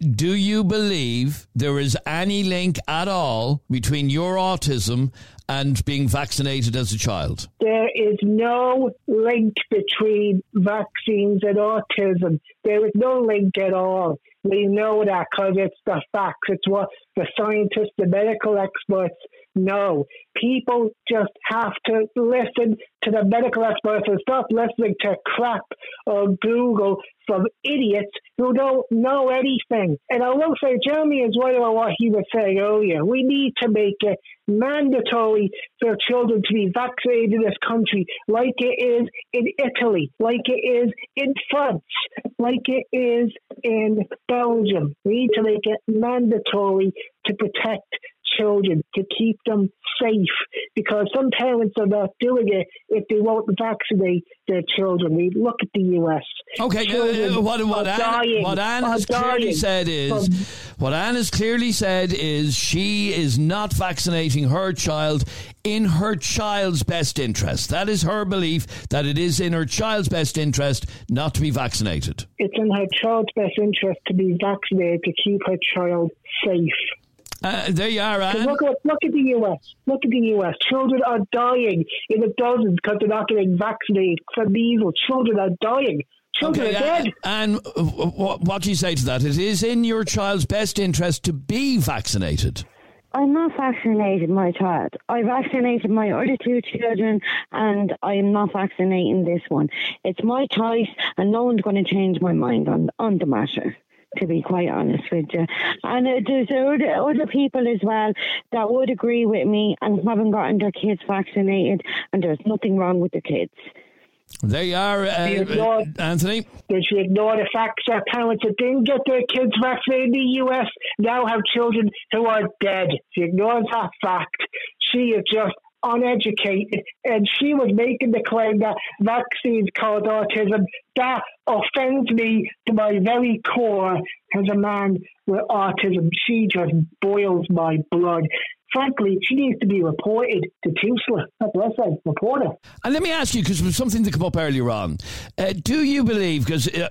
do you believe there is any link at all between your autism and being vaccinated as a child?
There is no link between vaccines and autism. There is no link at all. We know that because it's the facts. It's what the scientists, the medical experts know. People just have to listen to the medical experts and stop listening to crap or Google from idiots who don't know anything. And I will say, Jeremy is right about what he was saying earlier. We need to make it mandatory for children to be vaccinated in this country, like it is in Italy, like it is in France, like it is in Belgium. We need to make it mandatory to protect children, to keep them safe, because some parents are not doing it if they won't vaccinate their children. We look at the U S.
Okay, uh, what, what, Anne,
dying,
what Anne has clearly said is, from, what Anne has clearly said is she is not vaccinating her child in her child's best interest. That is her belief, that it is in her child's best interest not to be vaccinated.
It's in her child's best interest to be vaccinated to keep her child safe.
Uh, there you are, Anne.
Look at, look at the U S. Look at the U S. Children are dying in the dozens because they're not getting vaccinated for measles. Children are dying. Children
okay,
are dead.
And uh, what, what do you say to that? It is in your child's best interest to be vaccinated.
I'm not vaccinated my child. I vaccinated my other two children and I'm not vaccinating this one. It's my choice and no one's going to change my mind on, on the matter, to be quite honest with you. And uh, there's other, other people as well that would agree with me and haven't gotten their kids vaccinated, and there's nothing wrong with the kids.
There you are, uh,
ignore,
Anthony.
Did she ignore the fact that parents that didn't get their kids vaccinated in the U S now have children who are dead? She ignores that fact. She is just uneducated, and she was making the claim that vaccines cause autism. That offends me to my very core as a man with autism. She just boils my blood. Frankly, she needs to be reported to TUSLA. That's what I say, report her.
And let me ask you, because there was something that came up earlier on. Uh, do you believe, because uh,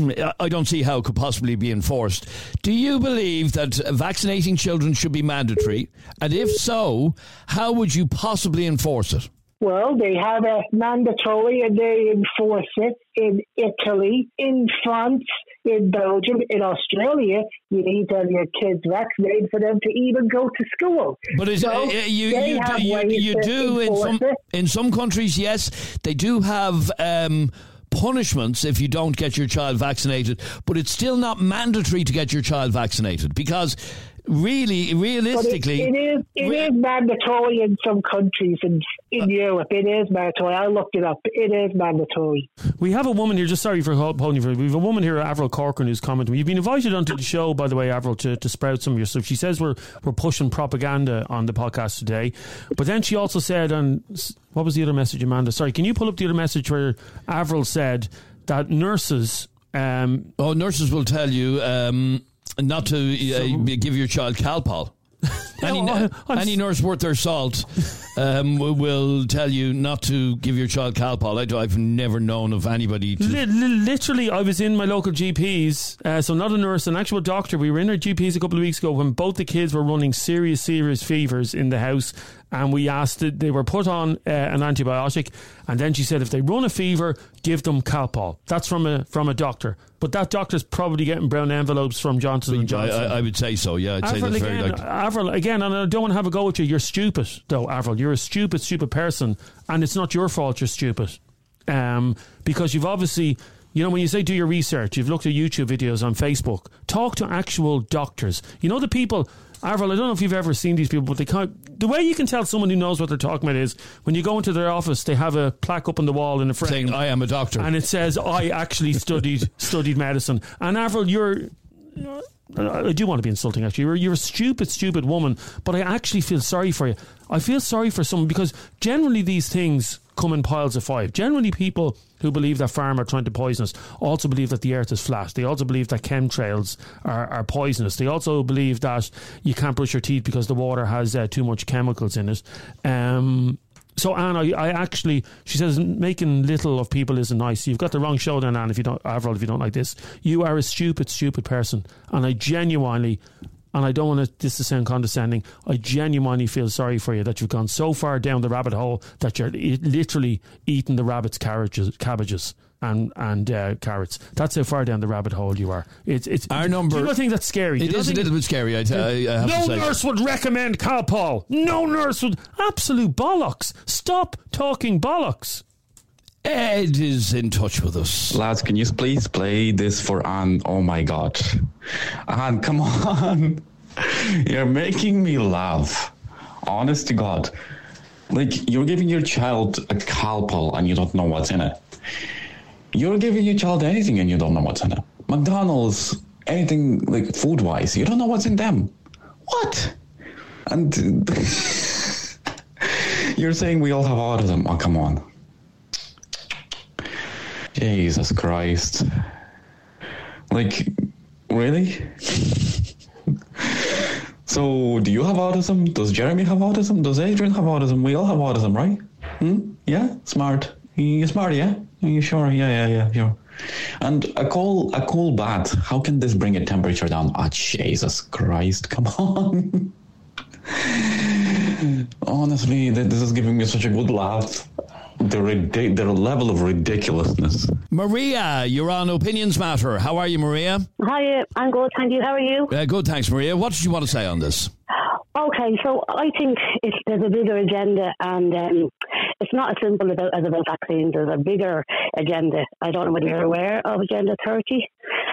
I don't see how it could possibly be enforced, do you believe that vaccinating children should be mandatory? And if so, how would you possibly enforce it?
Well, they have a mandatory and they enforce it in Italy, in France, in Belgium, in Australia. You need to have your kids vaccinated for them to even go to school.
But is,
so
uh, you, you, do, you, you do in some, in some countries, yes, they do have um, punishments if you don't get your child vaccinated, but it's still not mandatory to get your child vaccinated, because really, realistically,
it, it is it re- is mandatory in some countries, and in uh, Europe it is mandatory. I looked it up. It is mandatory.
We have a woman here. Just sorry for holding you for. We have a woman here, Avril Corcoran, who's commenting. You've been invited onto the show, by the way, Avril, to, to sprout some of your stuff. She says we're we're pushing propaganda on the podcast today, but then she also said, on what was the other message, Amanda? Sorry, can you pull up the other message where Avril said that nurses? Um,
oh, nurses will tell you. Um, Not to uh, so, give your child Calpol. Any, no, any nurse worth their salt um, will tell you not to give your child Calpol. I, I've never known of anybody to...
Li- li- literally, I was in my local G P's, uh, so not a nurse, an actual doctor. We were in our G P's a couple of weeks ago when both the kids were running serious, serious fevers in the house, and we asked that they were put on uh, an antibiotic, and then she said if they run a fever, give them Calpol. That's from a from a doctor. But that doctor's probably getting brown envelopes from Johnson and Johnson.
I, I would say so, yeah. I'd
Avril,
say that's
again,
very like...
Avril, again, and I don't want to have a go at you. You're stupid, though, Avril. You're a stupid, stupid person, and it's not your fault you're stupid. Um, because you've obviously... You know, when you say do your research, you've looked at YouTube videos on Facebook. Talk to actual doctors. You know the people... Avril, I don't know if you've ever seen these people, but they can't... The way you can tell someone who knows what they're talking about is when you go into their office, they have a plaque up on the wall in a frame.
Saying, I am a doctor.
And it says, I actually studied studied medicine. And Avril, you're... I do want to be insulting, actually. You're, you're a stupid, stupid woman, but I actually feel sorry for you. I feel sorry for someone because generally these things come in piles of five. Generally people who believe that pharma are trying to poison us also believe that the earth is flat. They also believe that chemtrails are, are poisonous. They also believe that you can't brush your teeth because the water has uh, too much chemicals in it. Um, So, Anne, I, I actually, she says, making little of people isn't nice. You've got the wrong show then, Anne, if you don't, Avril, if you don't like this. You are a stupid, stupid person. And I genuinely, and I don't want to, this to sound condescending, I genuinely feel sorry for you that you've gone so far down the rabbit hole that you're e- literally eating the rabbit's cabbages, cabbages and, and uh, carrots. That's how far down the rabbit hole you are. It's, it's
Our number...
Do you not think that's scary?
It is a little bit scary, I, t- I have
no
to say.
nurse would recommend Calpol. No nurse would... Absolute bollocks. Stop talking bollocks.
Ed is in touch with us.
Lads, can you please play this for Anne? Oh my God. Anne, come on. You're making me laugh. Honest to God. Like, you're giving your child a Calpol and you don't know what's in it. You're giving your child anything and you don't know what's in it. McDonald's, anything like food-wise, you don't know what's in them. What? And you're saying we all have autism. Oh, come on. Jesus Christ. Like, really? So, do you have autism? Does Jeremy have autism? Does Adrian have autism? We all have autism, right? Hmm? Yeah? Smart. You're smart, yeah? Are you sure? Yeah, yeah, yeah, sure. And a cold, a cold bath, how can this bring a temperature down? Ah, oh, Jesus Christ, come on. Honestly, this is giving me such a good laugh. The, ridic- the level of ridiculousness.
Maria, you're on Opinions Matter. How are you, Maria?
Hi, I'm good, thank you. How are you?
Uh, good, thanks, Maria. What did you want to say on this?
Okay, so I think it's, there's a bigger agenda, and um, it's not as simple as, as about vaccines. There's a bigger agenda. I don't know whether you're aware of Agenda thirty.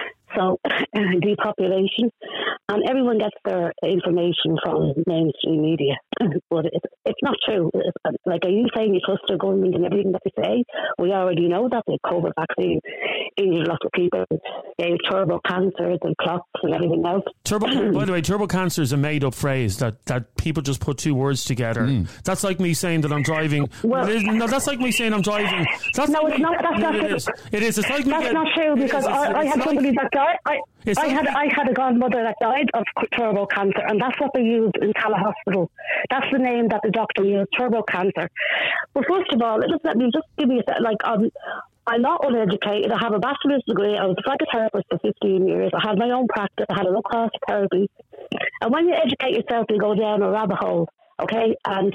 So, depopulation. And everyone gets their information from mainstream media. But it's, it's not true. It's, like, are you saying you trust the government and everything that they say? We already know that the COVID vaccine injured lots of people. Gave turbo cancers and clots and everything else.
Turbo, by the way, turbo cancer is a made-up phrase that, that people just put two words together. Mm. That's like me saying that I'm driving. Well, it is, no, that's like me saying I'm driving. That's
no,
like
it's
me,
not. That's not
it
true.
Is. It is. It's like
that's
get,
not true because I, I had like, somebody that died. I, I
like,
had I had a godmother that died of turbo cancer, and that's what they used in Cala Hospital. That's the name that the doctor used, turbo cancer. But first of all, just let me just give you a, like um. I'm not uneducated. I have a bachelor's degree. I was a psychotherapist for fifteen years. I had my own practice. I had a low-cost therapy. And when you educate yourself, you go down a rabbit hole, okay? And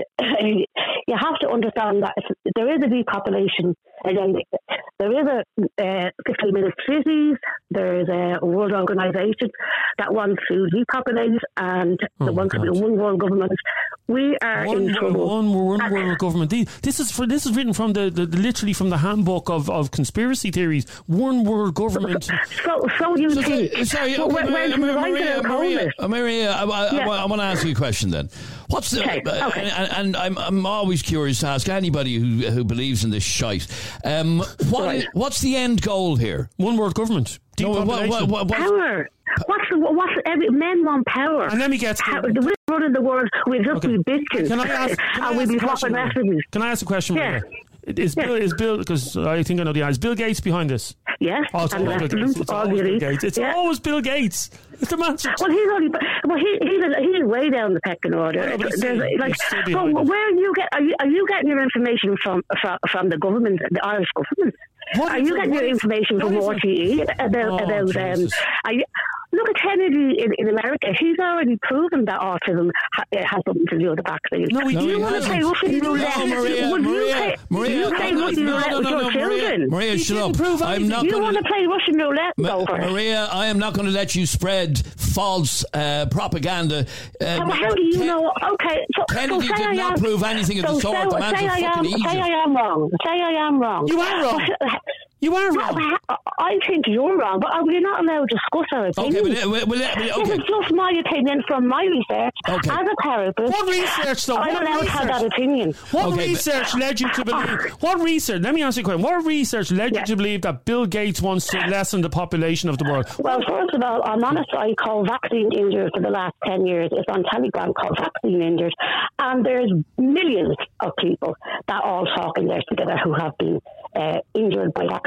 you have to understand that if there is a depopulation, and then there is a uh, fifteen-minute cities, there is a world organisation that wants to depopulate, and oh that wants to be a one-world government. We are
one,
in trouble.
One, one, one world government. This is for this is written from the, the literally from the handbook of, of conspiracy theories. One world government.
So, so you
so,
think?
Sorry,
so
okay,
when,
Maria,
when
Maria, Maria, Maria, Maria, I, I,
yeah.
I, I want to ask you a question then. What's the?
Okay,
uh,
okay.
And, and I'm I'm always curious to ask anybody who who believes in this shite. Um, what
right.
is, what's the end goal here?
One world government.
No, what, what, what,
power. What's the, what's every men want power?
And let me get
power. The running the world, we'll just
okay.
be bitching.
Can I ask? Can I
and we'll
ask
be
a question,
swapping messages.
Can I ask a question?
Yeah.
Is Bill? Is Bill? Because I think I know the answer. Is Bill Gates behind this?
Yes.
Oh, it's
and
always Bill Gates. It's always Bill Gates. It's
yeah.
always Bill Gates. It's the man.
Well, he's only. Well, he, he's a, he's way down the pecking order.
No,
There's,
still,
like, so where you get? Are you are you getting your information from from, from the government, the Irish government?
What
are you getting your information from R T E about
oh,
about? Um, are you, look at Kennedy in, in America. He's already proven that autism ha, has something to do with the vaccine.
No,
do you want to play Russian roulette?
No, Maria,
Would
Maria,
you play,
Maria,
you play
no,
Russian
no,
roulette
no,
with
no,
your
no,
children?
Maria, Maria shut up. I'm not
you
gonna,
want to play Russian roulette?
Ma-
over
Maria, I am not going to let you spread false uh, propaganda. Uh,
how, how do you Ken- know? Okay, so,
Kennedy
so
did
I
not
am,
prove anything of
so
the sort.
Say,
the man's
say,
a
I
fucking
am,
Egypt.
say I am wrong. Say I am wrong.
You are wrong. You are wrong.
I think you're wrong, but we're not allowed to discuss our opinions.
Okay, but, but, but, okay.
This is just my opinion from my research.
Okay.
As a therapist,
what research, though?
I'm
what
allowed
research?
to have that opinion.
What
okay,
research
but,
led you to believe? What research? Let me ask you a question. What research led yeah. you to believe that Bill Gates wants to lessen the population of the world?
Well, first of all, I'm on a site called Vaccine Injured for the last ten years. It's on Telegram called Vaccine Injured, and there's millions of people that all talk in there together who have been uh, injured by vaccine.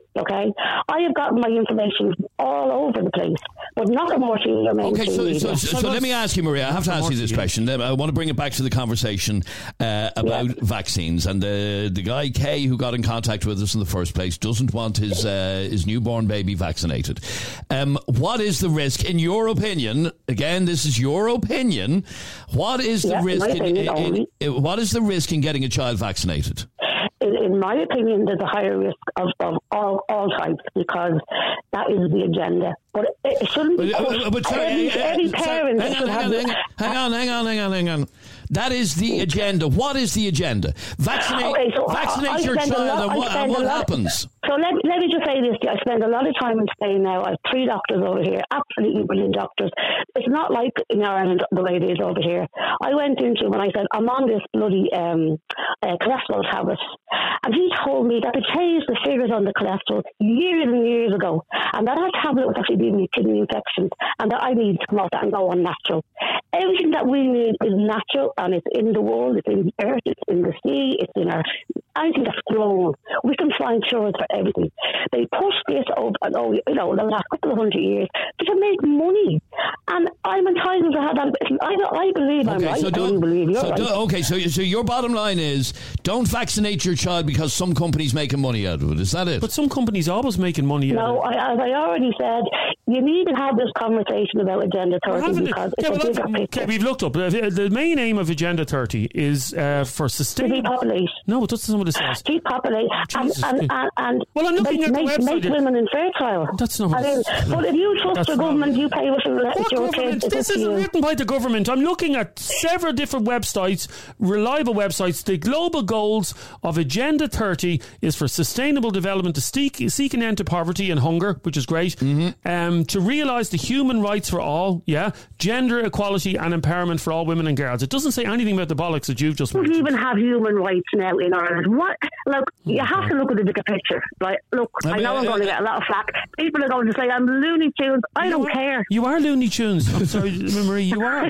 Okay, I have gotten my information all over the place, but not more to the mainstream
Okay, so,
media.
so, so, so let me ask you, Maria. I have to ask you this question. I want to bring it back to the conversation uh, about yeah. vaccines. And the the guy Kay who got in contact with us in the first place doesn't want his uh, his newborn baby vaccinated. Um, what is the risk, in your opinion? Again, this is your opinion. What is the
yeah,
risk? In,
in,
in, in, what is the risk in getting a child vaccinated?
In, in my opinion, there's a higher risk of, of all, all types because that is the agenda. But it, it shouldn't be.
But, uh, but sorry,
every,
uh,
every
sorry,
parent
hang on,
should
hang,
have.
on,
The,
hang on, hang on, hang on, hang on. That is the agenda. What is the agenda? Vaccinate,
okay, so
vaccinate
I, I
your child,
lot,
and what, and what happens?
So let, let me just say this. I spend a lot of time in Spain now. I have three doctors over here, absolutely brilliant doctors. It's not like in Ireland the way it is over here. I went into him and I said, I'm on this bloody um, uh, cholesterol tablet. And he told me that they changed the figures on the cholesterol years and years ago. And that that tablet was actually giving me kidney infections and that I need to come off that and go on natural. Everything that we need is natural and it's in the world, it's in the earth, it's in the sea, it's in our, anything that's grown. We can find cures for everything. They pushed this over, oh, you know, the last couple of hundred years to make money. And I'm entitled to have that. I, I believe I'm
okay,
right.
So
I
don't,
believe you're
so
right.
Do, okay, so, so your bottom line is don't vaccinate your child because some company's making money out of it. Is that it?
But some companies are always making money out
no,
of it.
No, as I already said, you need to have this conversation about Agenda thirty because
yeah,
it's
well,
a bigger picture.
Okay, we've looked up. The main aim of Agenda thirty is uh, for sustainable...
Depopulate.
No, that's not what it says.
Depopulate. And, and, and, and
well, I'm looking
make,
at the
make,
website.
Make women infertile.
That's not what
I mean, But if you trust the government, you pay with your kids.
This isn't written by the government. I'm looking at several different websites, reliable websites. The global goals of Agenda thirty is for sustainable development, to seek, seek an end to poverty and hunger, which is great,
mm-hmm.
um, to realise the human rights for all, yeah, gender equality and empowerment for all women and girls. It doesn't say anything about the bollocks that you've just mentioned.
We even have human rights now in Ireland. What? Look, you have to look at the bigger picture. Right? Look, I, mean, I know I'm uh, going to get a lot of flack. People are going to say I'm Looney Tunes. I don't
are,
care.
You are Looney Tunes. I'm sorry, Marie. You are.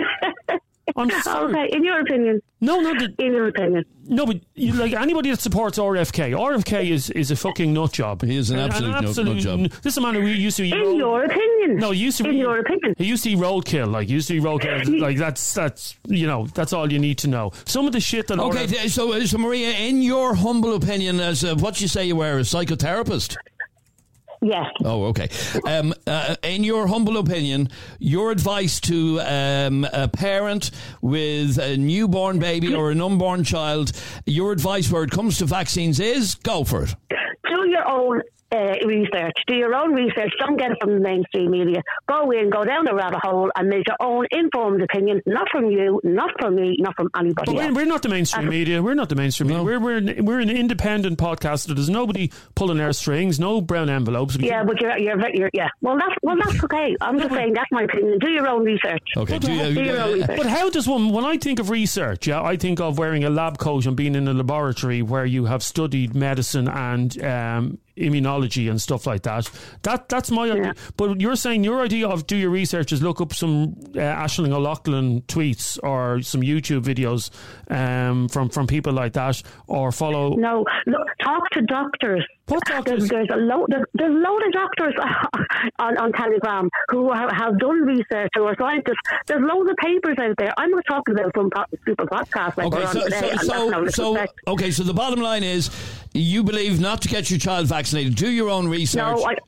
I'm sorry.
Okay, in your opinion.
No, no. The,
in your opinion.
No, but you, like anybody that supports R F K, R F K is, is a fucking nut job.
He is an absolute, an absolute nut job.
This is a man who used to eat.
In
road,
your opinion.
No, he used to.
In
eat,
your opinion.
He used to eat roadkill. Like, he used to eat roadkill. Like, that's, that's, you know, that's all you need to know. Some of the shit that.
Okay,
R F K,
so, so Maria, in your humble opinion, as a, what you say you were, a psychotherapist?
Yes.
Oh, okay. Um, uh, in your humble opinion, your advice to um, a parent with a newborn baby or an unborn child, your advice where it comes to vaccines is go for it.
Do your own uh, research. Do your own research. Don't get it from the mainstream media. Go in, go down the rabbit hole and make your own informed opinion, not from you, not from me, not from anybody
but
else.
We're, we're not the mainstream uh, media. We're not the mainstream no. media. We're, we're, an, we're an independent podcaster. There's nobody pulling our strings, no brown envelopes. We
yeah, can, but you're, you're, you're, yeah. Well, that's, well, that's okay. I'm just saying that's my opinion. Do your own research.
Okay.
Do,
do,
you, do your own research.
But how does one, when I think of research, yeah, I think of wearing a lab coat and being in a laboratory where you have studied medicine and um, immunology and stuff like that. That that's my idea. Yeah. But you're saying your idea of do your research is look up some uh, Aisling O'Loughlin tweets or some YouTube videos um, from from people like that, or follow.
No, look, talk to doctors.
What doctors?
There's, there's a load. There's, there's a load of doctors on, on Telegram who have, have done research or are scientists. There's loads of papers out there. I'm not talking about some po- super podcast like
okay,
we're on
so,
today.
So, so, so okay. So the bottom line is, you believe not to get your child vaccinated. Do your own research.
No, I,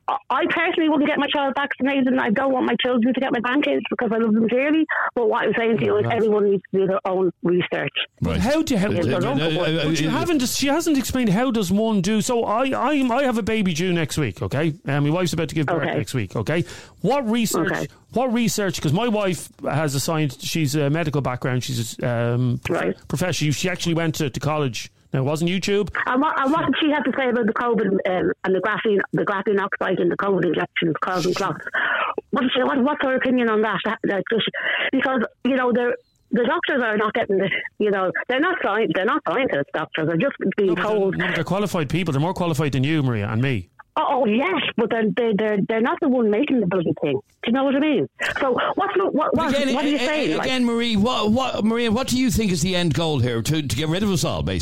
I personally wouldn't get my child vaccinated, and I don't want my children to get my grandkids because I love them dearly. But what I'm saying to you is, everyone needs to do their own research.
Right. How do you? How, uh, uh, uh, but you haven't. She hasn't explained how does one do. So I, I, I have a baby due next week. Okay, and my wife's about to give birth okay. next week. Okay, what research? Okay. What research? Because my wife has a science. She's a medical background. She's a um,
right.
professional. She actually went to, to college. Now, it wasn't YouTube.
And what, and what did she have to say about the COVID um, and the graphene, the graphene oxide and the COVID injections causing clots? What she, what, what's her opinion on that? that because, you know, they're, the doctors are not getting the, you know, they're not science, they're not scientists, doctors. They're just being
no,
told.
They're, no, they're qualified people. They're more qualified than you, Maria, and me.
Oh, yes, but they're, they're, they're, they're not the one making the bloody thing. Do you know what I mean? So what's, what, what,
again,
what do you say?
Again,
like?
Marie, what, what, Maria, what do you think is the end goal here? To, to get rid of us all, basically?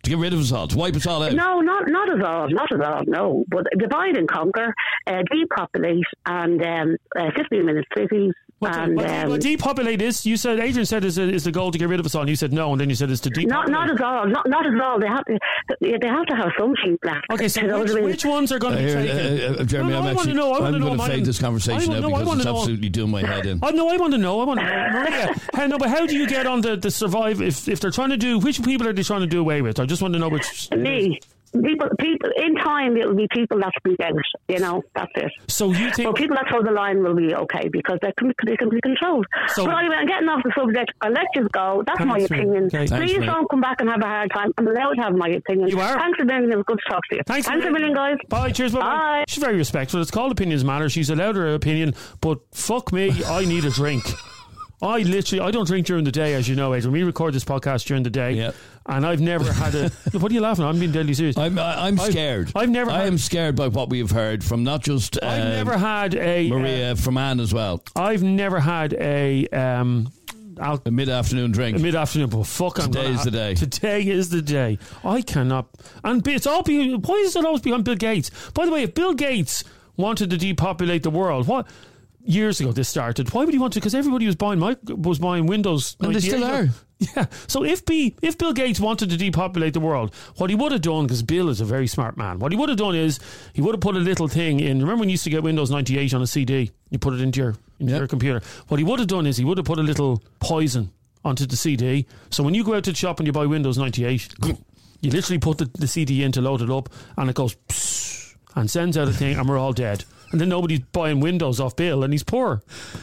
To get rid of us all, to wipe us all out?
No, not not at all, not at all, no. But divide and conquer, uh, depopulate, and um, uh, fifteen minute cities.
What,
and,
what,
um,
what depopulate is, you said, Adrian said is, is the goal to get rid of us all, and you said no, and then you said it's to depopulate.
Not, not at all, not, not at all. They have to, they have to have some sheep left.
Okay, so which, which ones are going to be
uh,
taken?
Uh, uh, Jeremy,
no, no,
I'm
I
actually,
know, I
I'm going to fade this conversation now because it's
know.
absolutely doing my head in.
I know, I want to know, I want to know. Maria, how, no, but how do you get on the, the survive, if, if they're trying to do, which people are they trying to do away with? I just want to know which.
Me. People, people. In time, it will be people that speak out. You know, that's it.
So you think?
But people that hold the line will be okay because they can, they can be controlled. So, but anyway, I'm getting off the subject. I'll let you go. That's my opinion.
Okay.
Please
Thanks,
don't
mate.
come back and have a hard time. I'm allowed to have my opinion.
You are.
Thanks a million. It was good to talk to you.
Thanks,
Thanks a million, guys.
Bye. Cheers. Bye.
Bye.
She's very respectful. It's called Opinions Matter. She's allowed her opinion, but fuck me, I need a drink. I literally, I don't drink during the day, as you know, Adrian. We record this podcast during the day,
yep.
and I've never had a. What are you laughing at? I'm being deadly serious.
I'm, I'm scared.
I've, I've never.
I
had,
am scared by what we have heard from not just. Uh,
I've never had a
Maria, uh, from Anne as well.
I've never had a. Um, Al-
a mid-afternoon drink.
A mid-afternoon, but fuck, I'm
Today is
ha-
the day.
Today is the day. I cannot. And it's all. Be, why is it always behind Bill Gates? By the way, if Bill Gates wanted to depopulate the world, what? Years ago this started. Why would he want to? Because everybody was buying mic- was buying Windows,
and they still are.
Yeah. So if B, if Bill Gates wanted to depopulate the world, what he would have done, because Bill is a very smart man, what he would have done is he would have put a little thing in. Remember when you used to get Windows ninety-eight on a C D? You put it into your into yep. your computer. What he would have done is he would have put a little poison onto the C D. So when you go out to the shop and you buy Windows ninety-eight, you literally put the, the C D in to load it up, and it goes psst, and sends out a thing, and we're all dead. And then nobody's buying Windows off Bill, and he's poor.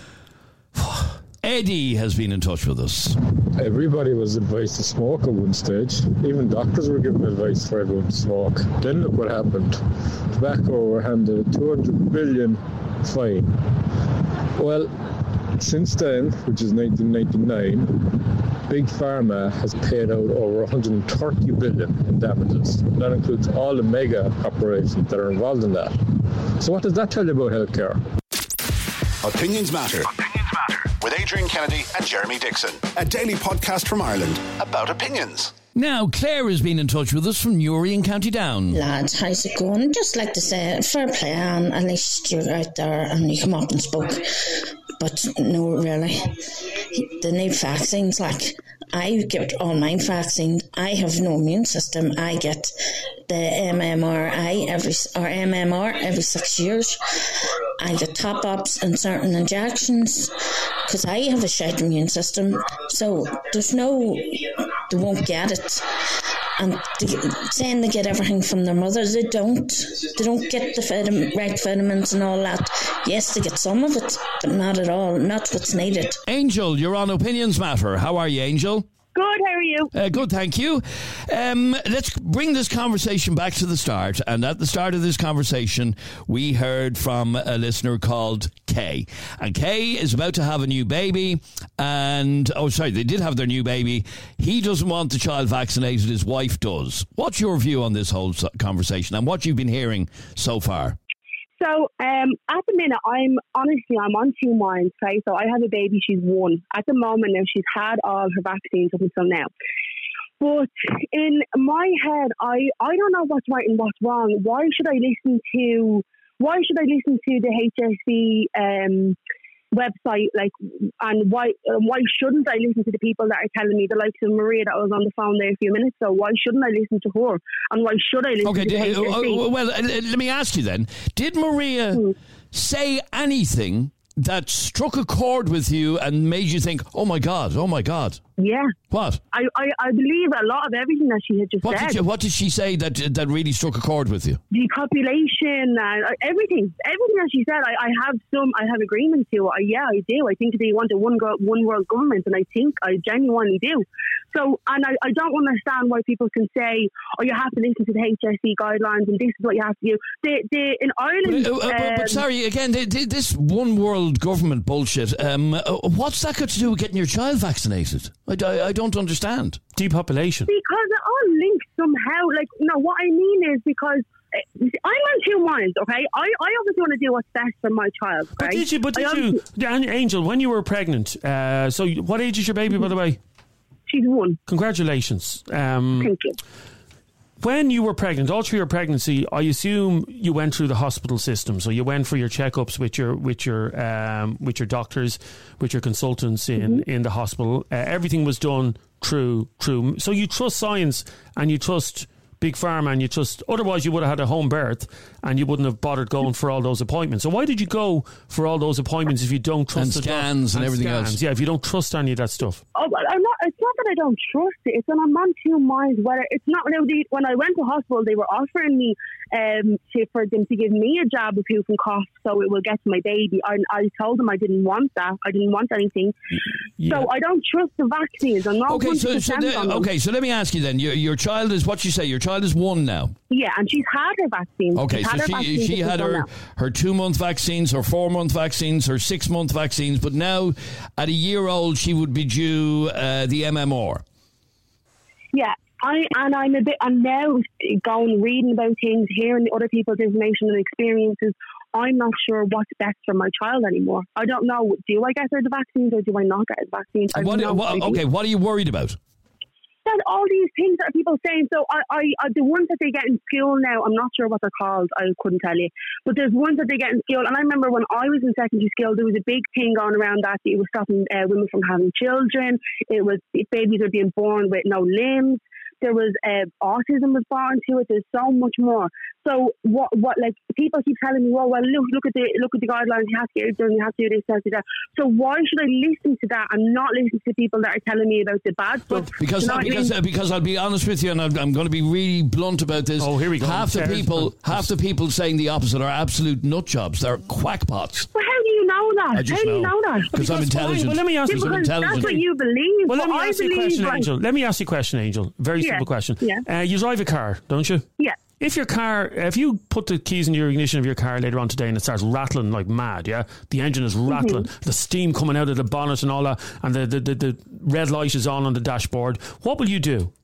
Eddie has been in touch with us.
Everybody was advised to smoke at one stage. Even doctors were given advice for everyone to smoke. Then look what happened. Tobacco were handed a two hundred billion fine. Well, since then, which is nineteen ninety-nine, Big Pharma has paid out over one hundred thirty billion in damages. That includes all the mega corporations that are involved in that. So what does that tell you about healthcare?
Opinions Matter. Opinions Matter. With Adrian Kennedy and Jeremy Dixon. A daily podcast from Ireland about opinions.
Now, Claire has been in touch with us from Newry in County Down.
Lads, how's it going? I'd just like to say, fair play, Anne. At least you're out there and you come up and spoke. But no, really. They need vaccines. Like, I get all my vaccines. I have no immune system. I get the M M R I every, or M M R every six years. I get top-ups and certain injections because I have a shite immune system. So there's no, they won't get it. And they, saying they get everything from their mother, they don't. They don't get the vitamin, right vitamins and all that. Yes, they get some of it, but not at all. Not what's needed.
Angel, you're on Opinions Matter. How are you, Angel?
Good, how are you?
Uh, good, thank you. Um, let's bring this conversation back to the start. And at the start of this conversation, we heard from a listener called Kay. And Kay is about to have a new baby. And, oh, sorry, they did have their new baby. He doesn't want the child vaccinated, his wife does. What's your view on this whole conversation and what you've been hearing so far?
So, um, at the minute, I'm honestly, I'm on two minds, right? So I have a baby, she's one. At the moment now, she's had all her vaccines up until now. But in my head, I, I don't know what's right and what's wrong. Why should I listen to, why should I listen to the H S E um, website, like, and why uh, why shouldn't I listen to the people that are telling me, the likes of Maria that was on the phone there a few minutes ago? Why shouldn't I listen to her? And why should I listen
okay,
to the H S E?
Uh, well, uh, let me ask you then. Did Maria hmm. say anything that struck a chord with you and made you think, oh my God, oh my God?
Yeah.
What?
I, I, I believe a lot of everything that she had just
what
said.
Did you, what did she say that that really struck a chord with you?
Depopulation, uh, everything. Everything that she said, I, I have some, I have agreement to. I, yeah, I do. I think they want a one, one world government, and I think I genuinely do. So, and I, I don't understand why people can say, oh, you have to listen to the H S E guidelines and this is what you have to do. They, they, in Ireland...
But, uh, uh, um, but sorry, again, they, they, this one world government bullshit, um, uh, what's that got to do with getting your child vaccinated? I, I, I don't understand.
Depopulation.
Because it all links somehow. Like, no, what I mean is because I'm on two minds, okay? I, I obviously want to do what's best for my child, right?
But did you, but did you, Angel, when you were pregnant, uh, so what age is your baby, by the way?
She's one.
Congratulations. Um,
Thank you.
when you were pregnant, all through your pregnancy, I assume you went through the hospital system. So you went for your checkups with your with your um, with your doctors, with your consultants in, mm-hmm. in the hospital. Uh, everything was done through through. So you trust science and you trust Big Pharma, and you trust. Otherwise, you would have had a home birth, and you wouldn't have bothered going for all those appointments. So why did you go for all those appointments if you don't trust
and
the
scans and, and everything
scans?
else?
Yeah, if you don't trust any of that stuff.
Oh, but I'm not. It's not that I don't trust it. It's that I'm on two minds. Whether it's not when I, when I went to hospital, they were offering me um to, for them to give me a jab of whooping cough, so it will get to my baby. I, I told them I didn't want that. I didn't want anything. Yeah. So I don't trust the vaccines. I'm not.
Okay, so, so the, okay, so let me ask you then. Your your child is what you say. Your child is one now.
Yeah, and she's had her vaccine.
Okay,
she's
so she she had her, her two-month vaccines, her four-month vaccines, her six-month vaccines, but now at a year old she would be due uh, the M M R.
Yeah, I and I'm a bit, I'm now going reading about things, hearing other people's information and experiences. I'm not sure what's best for my child anymore. I don't know. Do I get her the vaccines or do I not get her the vaccines?
What,
no
what, okay, what are you worried about?
That all these things that people saying. So I, I, I, the ones that they get in school now, I'm not sure what they're called. I couldn't tell you. But there's ones that they get in school. And I remember when I was in secondary school, there was a big thing going around that it was stopping uh, women from having children. It was babies were being born with no limbs. There was uh, autism was brought into it. There's so much more. So what? What? Like people keep telling me, well, well, look, look at the look at the guidelines. You have to get it done. You have to do this, you have to do that. So why should I listen to that and not listen to people that are telling me about the bad stuff?
Because
you know
because
I mean?
uh, because I'll be honest with you, and I'm, I'm going to be really blunt about this.
Oh, here we go.
Half the people, half the people saying the opposite are absolute nut jobs. They're quackpots.
Well, how do you know that?
I just
how do you
know.
know that?
Because I'm intelligent.
Well, let me ask
yeah,
you something.
That's what you believe.
Well, let me
I
ask you a question,
like,
Angel. Let me ask you a question, Angel. Very
yeah,
simple question.
Yeah.
Uh, you drive a car, don't you?
Yeah.
If your car, if you put the keys in your ignition of your car later on today and it starts rattling like mad, yeah, the engine is rattling, mm-hmm. the steam coming out of the bonnet and all that, and the, the, the, the red light is on on the dashboard, what will you do?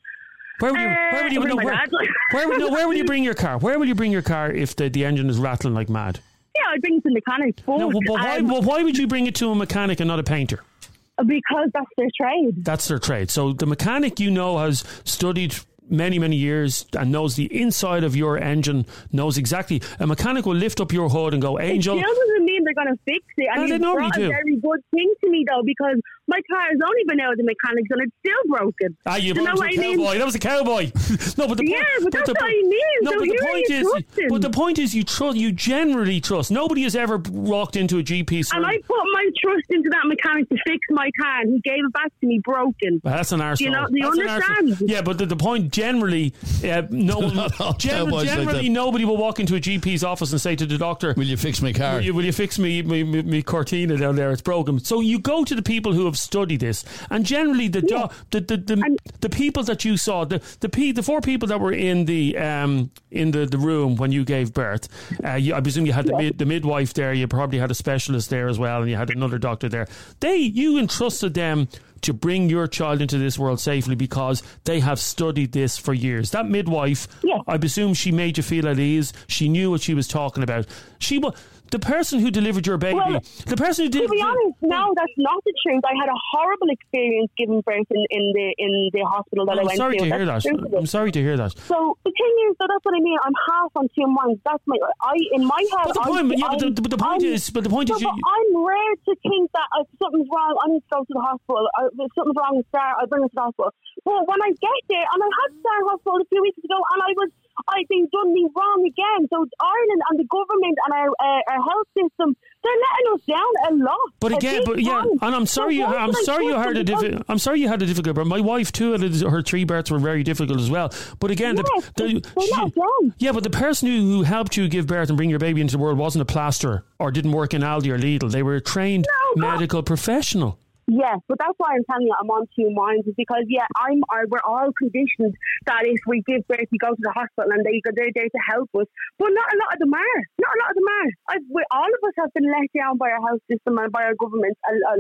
Where will you? Where will you?
Uh,
No, where, where, will, no, where will you bring your car? Where will you bring your car if the, the engine is rattling like mad?
Yeah, I'd bring it to the mechanic. But,
no, but why,
um,
well, why would you bring it to a mechanic and not a painter?
Because that's their trade.
That's their trade. So the mechanic, you know, has studied many, many years and knows the inside of your engine, knows exactly. A mechanic will lift up your hood and go, Angel.
It still doesn't mean they're going to fix it. And
no,
it's brought a very good thing to me, though, because my car has only been out of the mechanics and it's still broken.
Ah, you,
you know
what I mean? Cowboy. That was a cowboy. no, but the
yeah,
point,
but that's
the,
what I mean.
No,
so
but the point is,
trusting.
but the point is, you trust. You generally trust. Nobody has ever walked into a G P service.
And I put my trust into that mechanic to fix my car, and he gave it back to me broken.
Well, that's an arsehole.
You know, do you
that's
understand?
Yeah, but the, the point generally, uh, no one, generally, generally like nobody will walk into a G P's office and say to the doctor,
"Will you fix my car?
Will you, will you fix me, me, me, me Cortina down there? It's broken." So you go to the people who have studied this, and generally the
yeah.
do, the the the, the people that you saw, the the pe- the four people that were in the um in the, the room when you gave birth, uh, you, I presume you had the
yeah.
mid, the midwife there. You probably had a specialist there as well, and you had another doctor there. They you entrusted them to bring your child into this world safely because they have studied this for years. That midwife,
yeah.
I presume she made you feel at ease. She knew what she was talking about. She was. The person who delivered your baby,
well,
the person who did.
To be honest, no, that's not the truth. I had a horrible experience giving birth in, in the in the hospital that
I'm
I went
sorry
to.
to hear that. I'm sorry to hear that.
So the thing is, that that's what I mean. I'm half on two minds. That's my. I in my head.
But the point,
I'm,
yeah, but the, but the point
I'm,
is, but the point
no,
is, you,
I'm rare to think that if something's wrong, I need to go to the hospital. Or if something's wrong with Star, I bring it to the hospital. But when I get there, and I had Star Hospital a few weeks ago, and I was. I they've done me wrong again. So Ireland and the government and our, uh, our health system, they're letting us down a lot.
But again, but yeah,
time.
and I'm sorry
so
you, I'm sorry you had a difficult. I'm sorry you had a difficult birth. My wife too, her three births were very difficult as well. But again,
yes,
the, the, she, yeah, but the person who, who helped you give birth and bring your baby into the world wasn't a plasterer or didn't work in Aldi or Lidl. They were a trained
no,
medical professional.
Yes, but that's why I'm telling you I'm on two minds, is because, yeah, I'm, I, we're all conditioned that if we give birth, we go to the hospital and they, they're there to help us. But not a lot of them are. Not a lot of them are. I've, we, all of us have been let down by our health system and by our government a, a lot.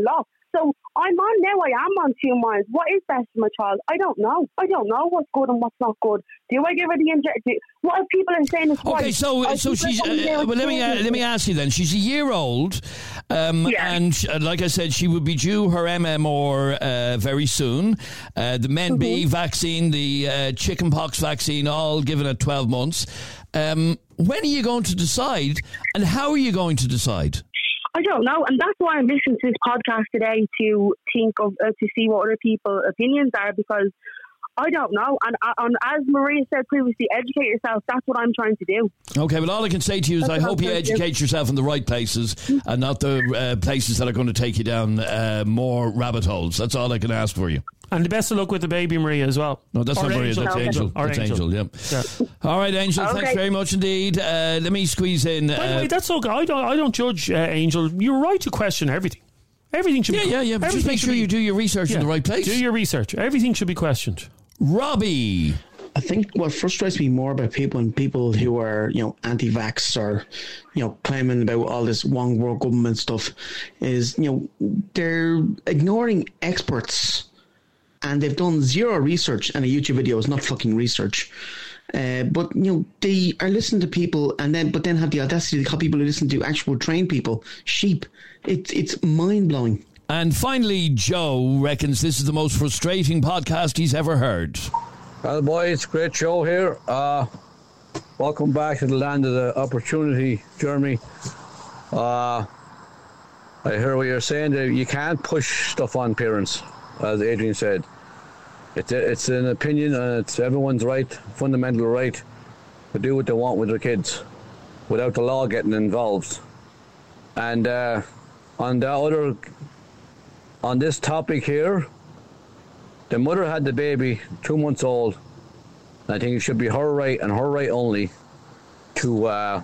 So I'm on now. I am on two minds. What is best for my child? I don't know. I don't know what's good and what's not good. Do I give her the injection? What if people are saying it's
okay?
right?
So,
Are
so
people
she's.
saying
Uh,
it's
well, let me uh,
right?
let me ask you then. She's a year old, um,
Yeah.
and uh, like I said, she would be due her M M R uh, very soon. Uh, the Men B
Mm-hmm.
vaccine, the uh, chickenpox vaccine, all given at twelve months. Um, when are you going to decide, and how are you going to decide?
I don't know, and that's why I'm listening to this podcast today to think of uh, to see what other people's opinions are, because I don't know. And, uh, and as Maria said previously, educate yourself. That's what I'm trying to do.
Okay, well, all I can say to you is
That's
I
what
hope
I'm
you
trying to
educate yourself in the right places and not the uh, places that are going to take you down uh, more rabbit holes. That's all I can ask for you.
And the best of luck with the baby, Maria, as well.
No, that's
Or
not Maria,
Angel.
that's
Okay.
Angel.
Or
That's
Angel.
Angel, yeah.
Yeah.
All right, Angel,
Okay.
thanks very much indeed. Uh, let me squeeze in.
By the
Uh,
way, that's okay. I don't. I don't judge uh, Angel. You're right to question everything. Everything should
yeah,
be.
yeah, yeah, but just
everything
make
should
sure
be-
you do your research in
Yeah.
the right place.
Do your research. Everything should be questioned.
Robbie.
I think what frustrates me more about people and people who are, you know, anti-vax or, you know, claiming about all this one world government stuff is, you know, they're ignoring experts and they've done zero research, and a YouTube video is not fucking research. Uh, but, you know, they are listening to people and then, but then have the audacity to call people who listen to actual trained people sheep. It's, it's mind-blowing.
And finally, Joe reckons this is the most frustrating podcast he's ever heard.
Well, boys, great show here. Uh, welcome back to the land of the opportunity, Jeremy. Uh, I hear what you're saying. That you can't push stuff on parents, as Adrian said. It's a, it's an opinion, and it's everyone's right, fundamental right, to do what they want with their kids, without the law getting involved. And uh, on the other, on this topic here, the mother had the baby two months old. And I think it should be her right and her right only to uh,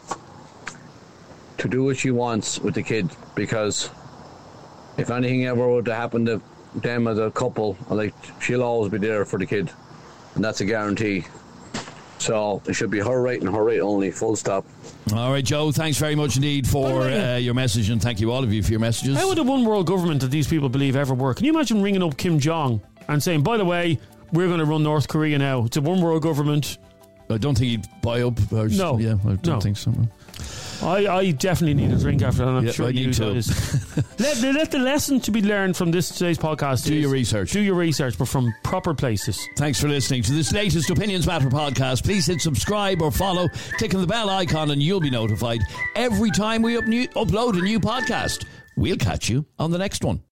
to do what she wants with the kid, because if anything ever were to happen to them as a couple, like, she'll always be there for the kid, and that's a guarantee. So it should be her right and her right only, full stop.
All right, Joe, thanks very much indeed for uh, your message, and thank you all of you for your messages.
How would a one world government that these people believe ever work? Can you imagine ringing up Kim Jong and saying, by the way, we're going to run North Korea now? It's a one world government.
I don't think he'd buy up. Or,
No.
Yeah, I don't
No.
think so. No.
I, I definitely need a drink after that. I'm
Yeah,
sure
I
you
need to.
guys. let, let the lesson to be learned from this today's podcast
Do
is
your research.
Do your research, but from proper places.
Thanks for listening to this latest Opinions Matter podcast. Please hit subscribe or follow. Click on the bell icon and you'll be notified every time we up new, upload a new podcast. We'll catch you on the next one.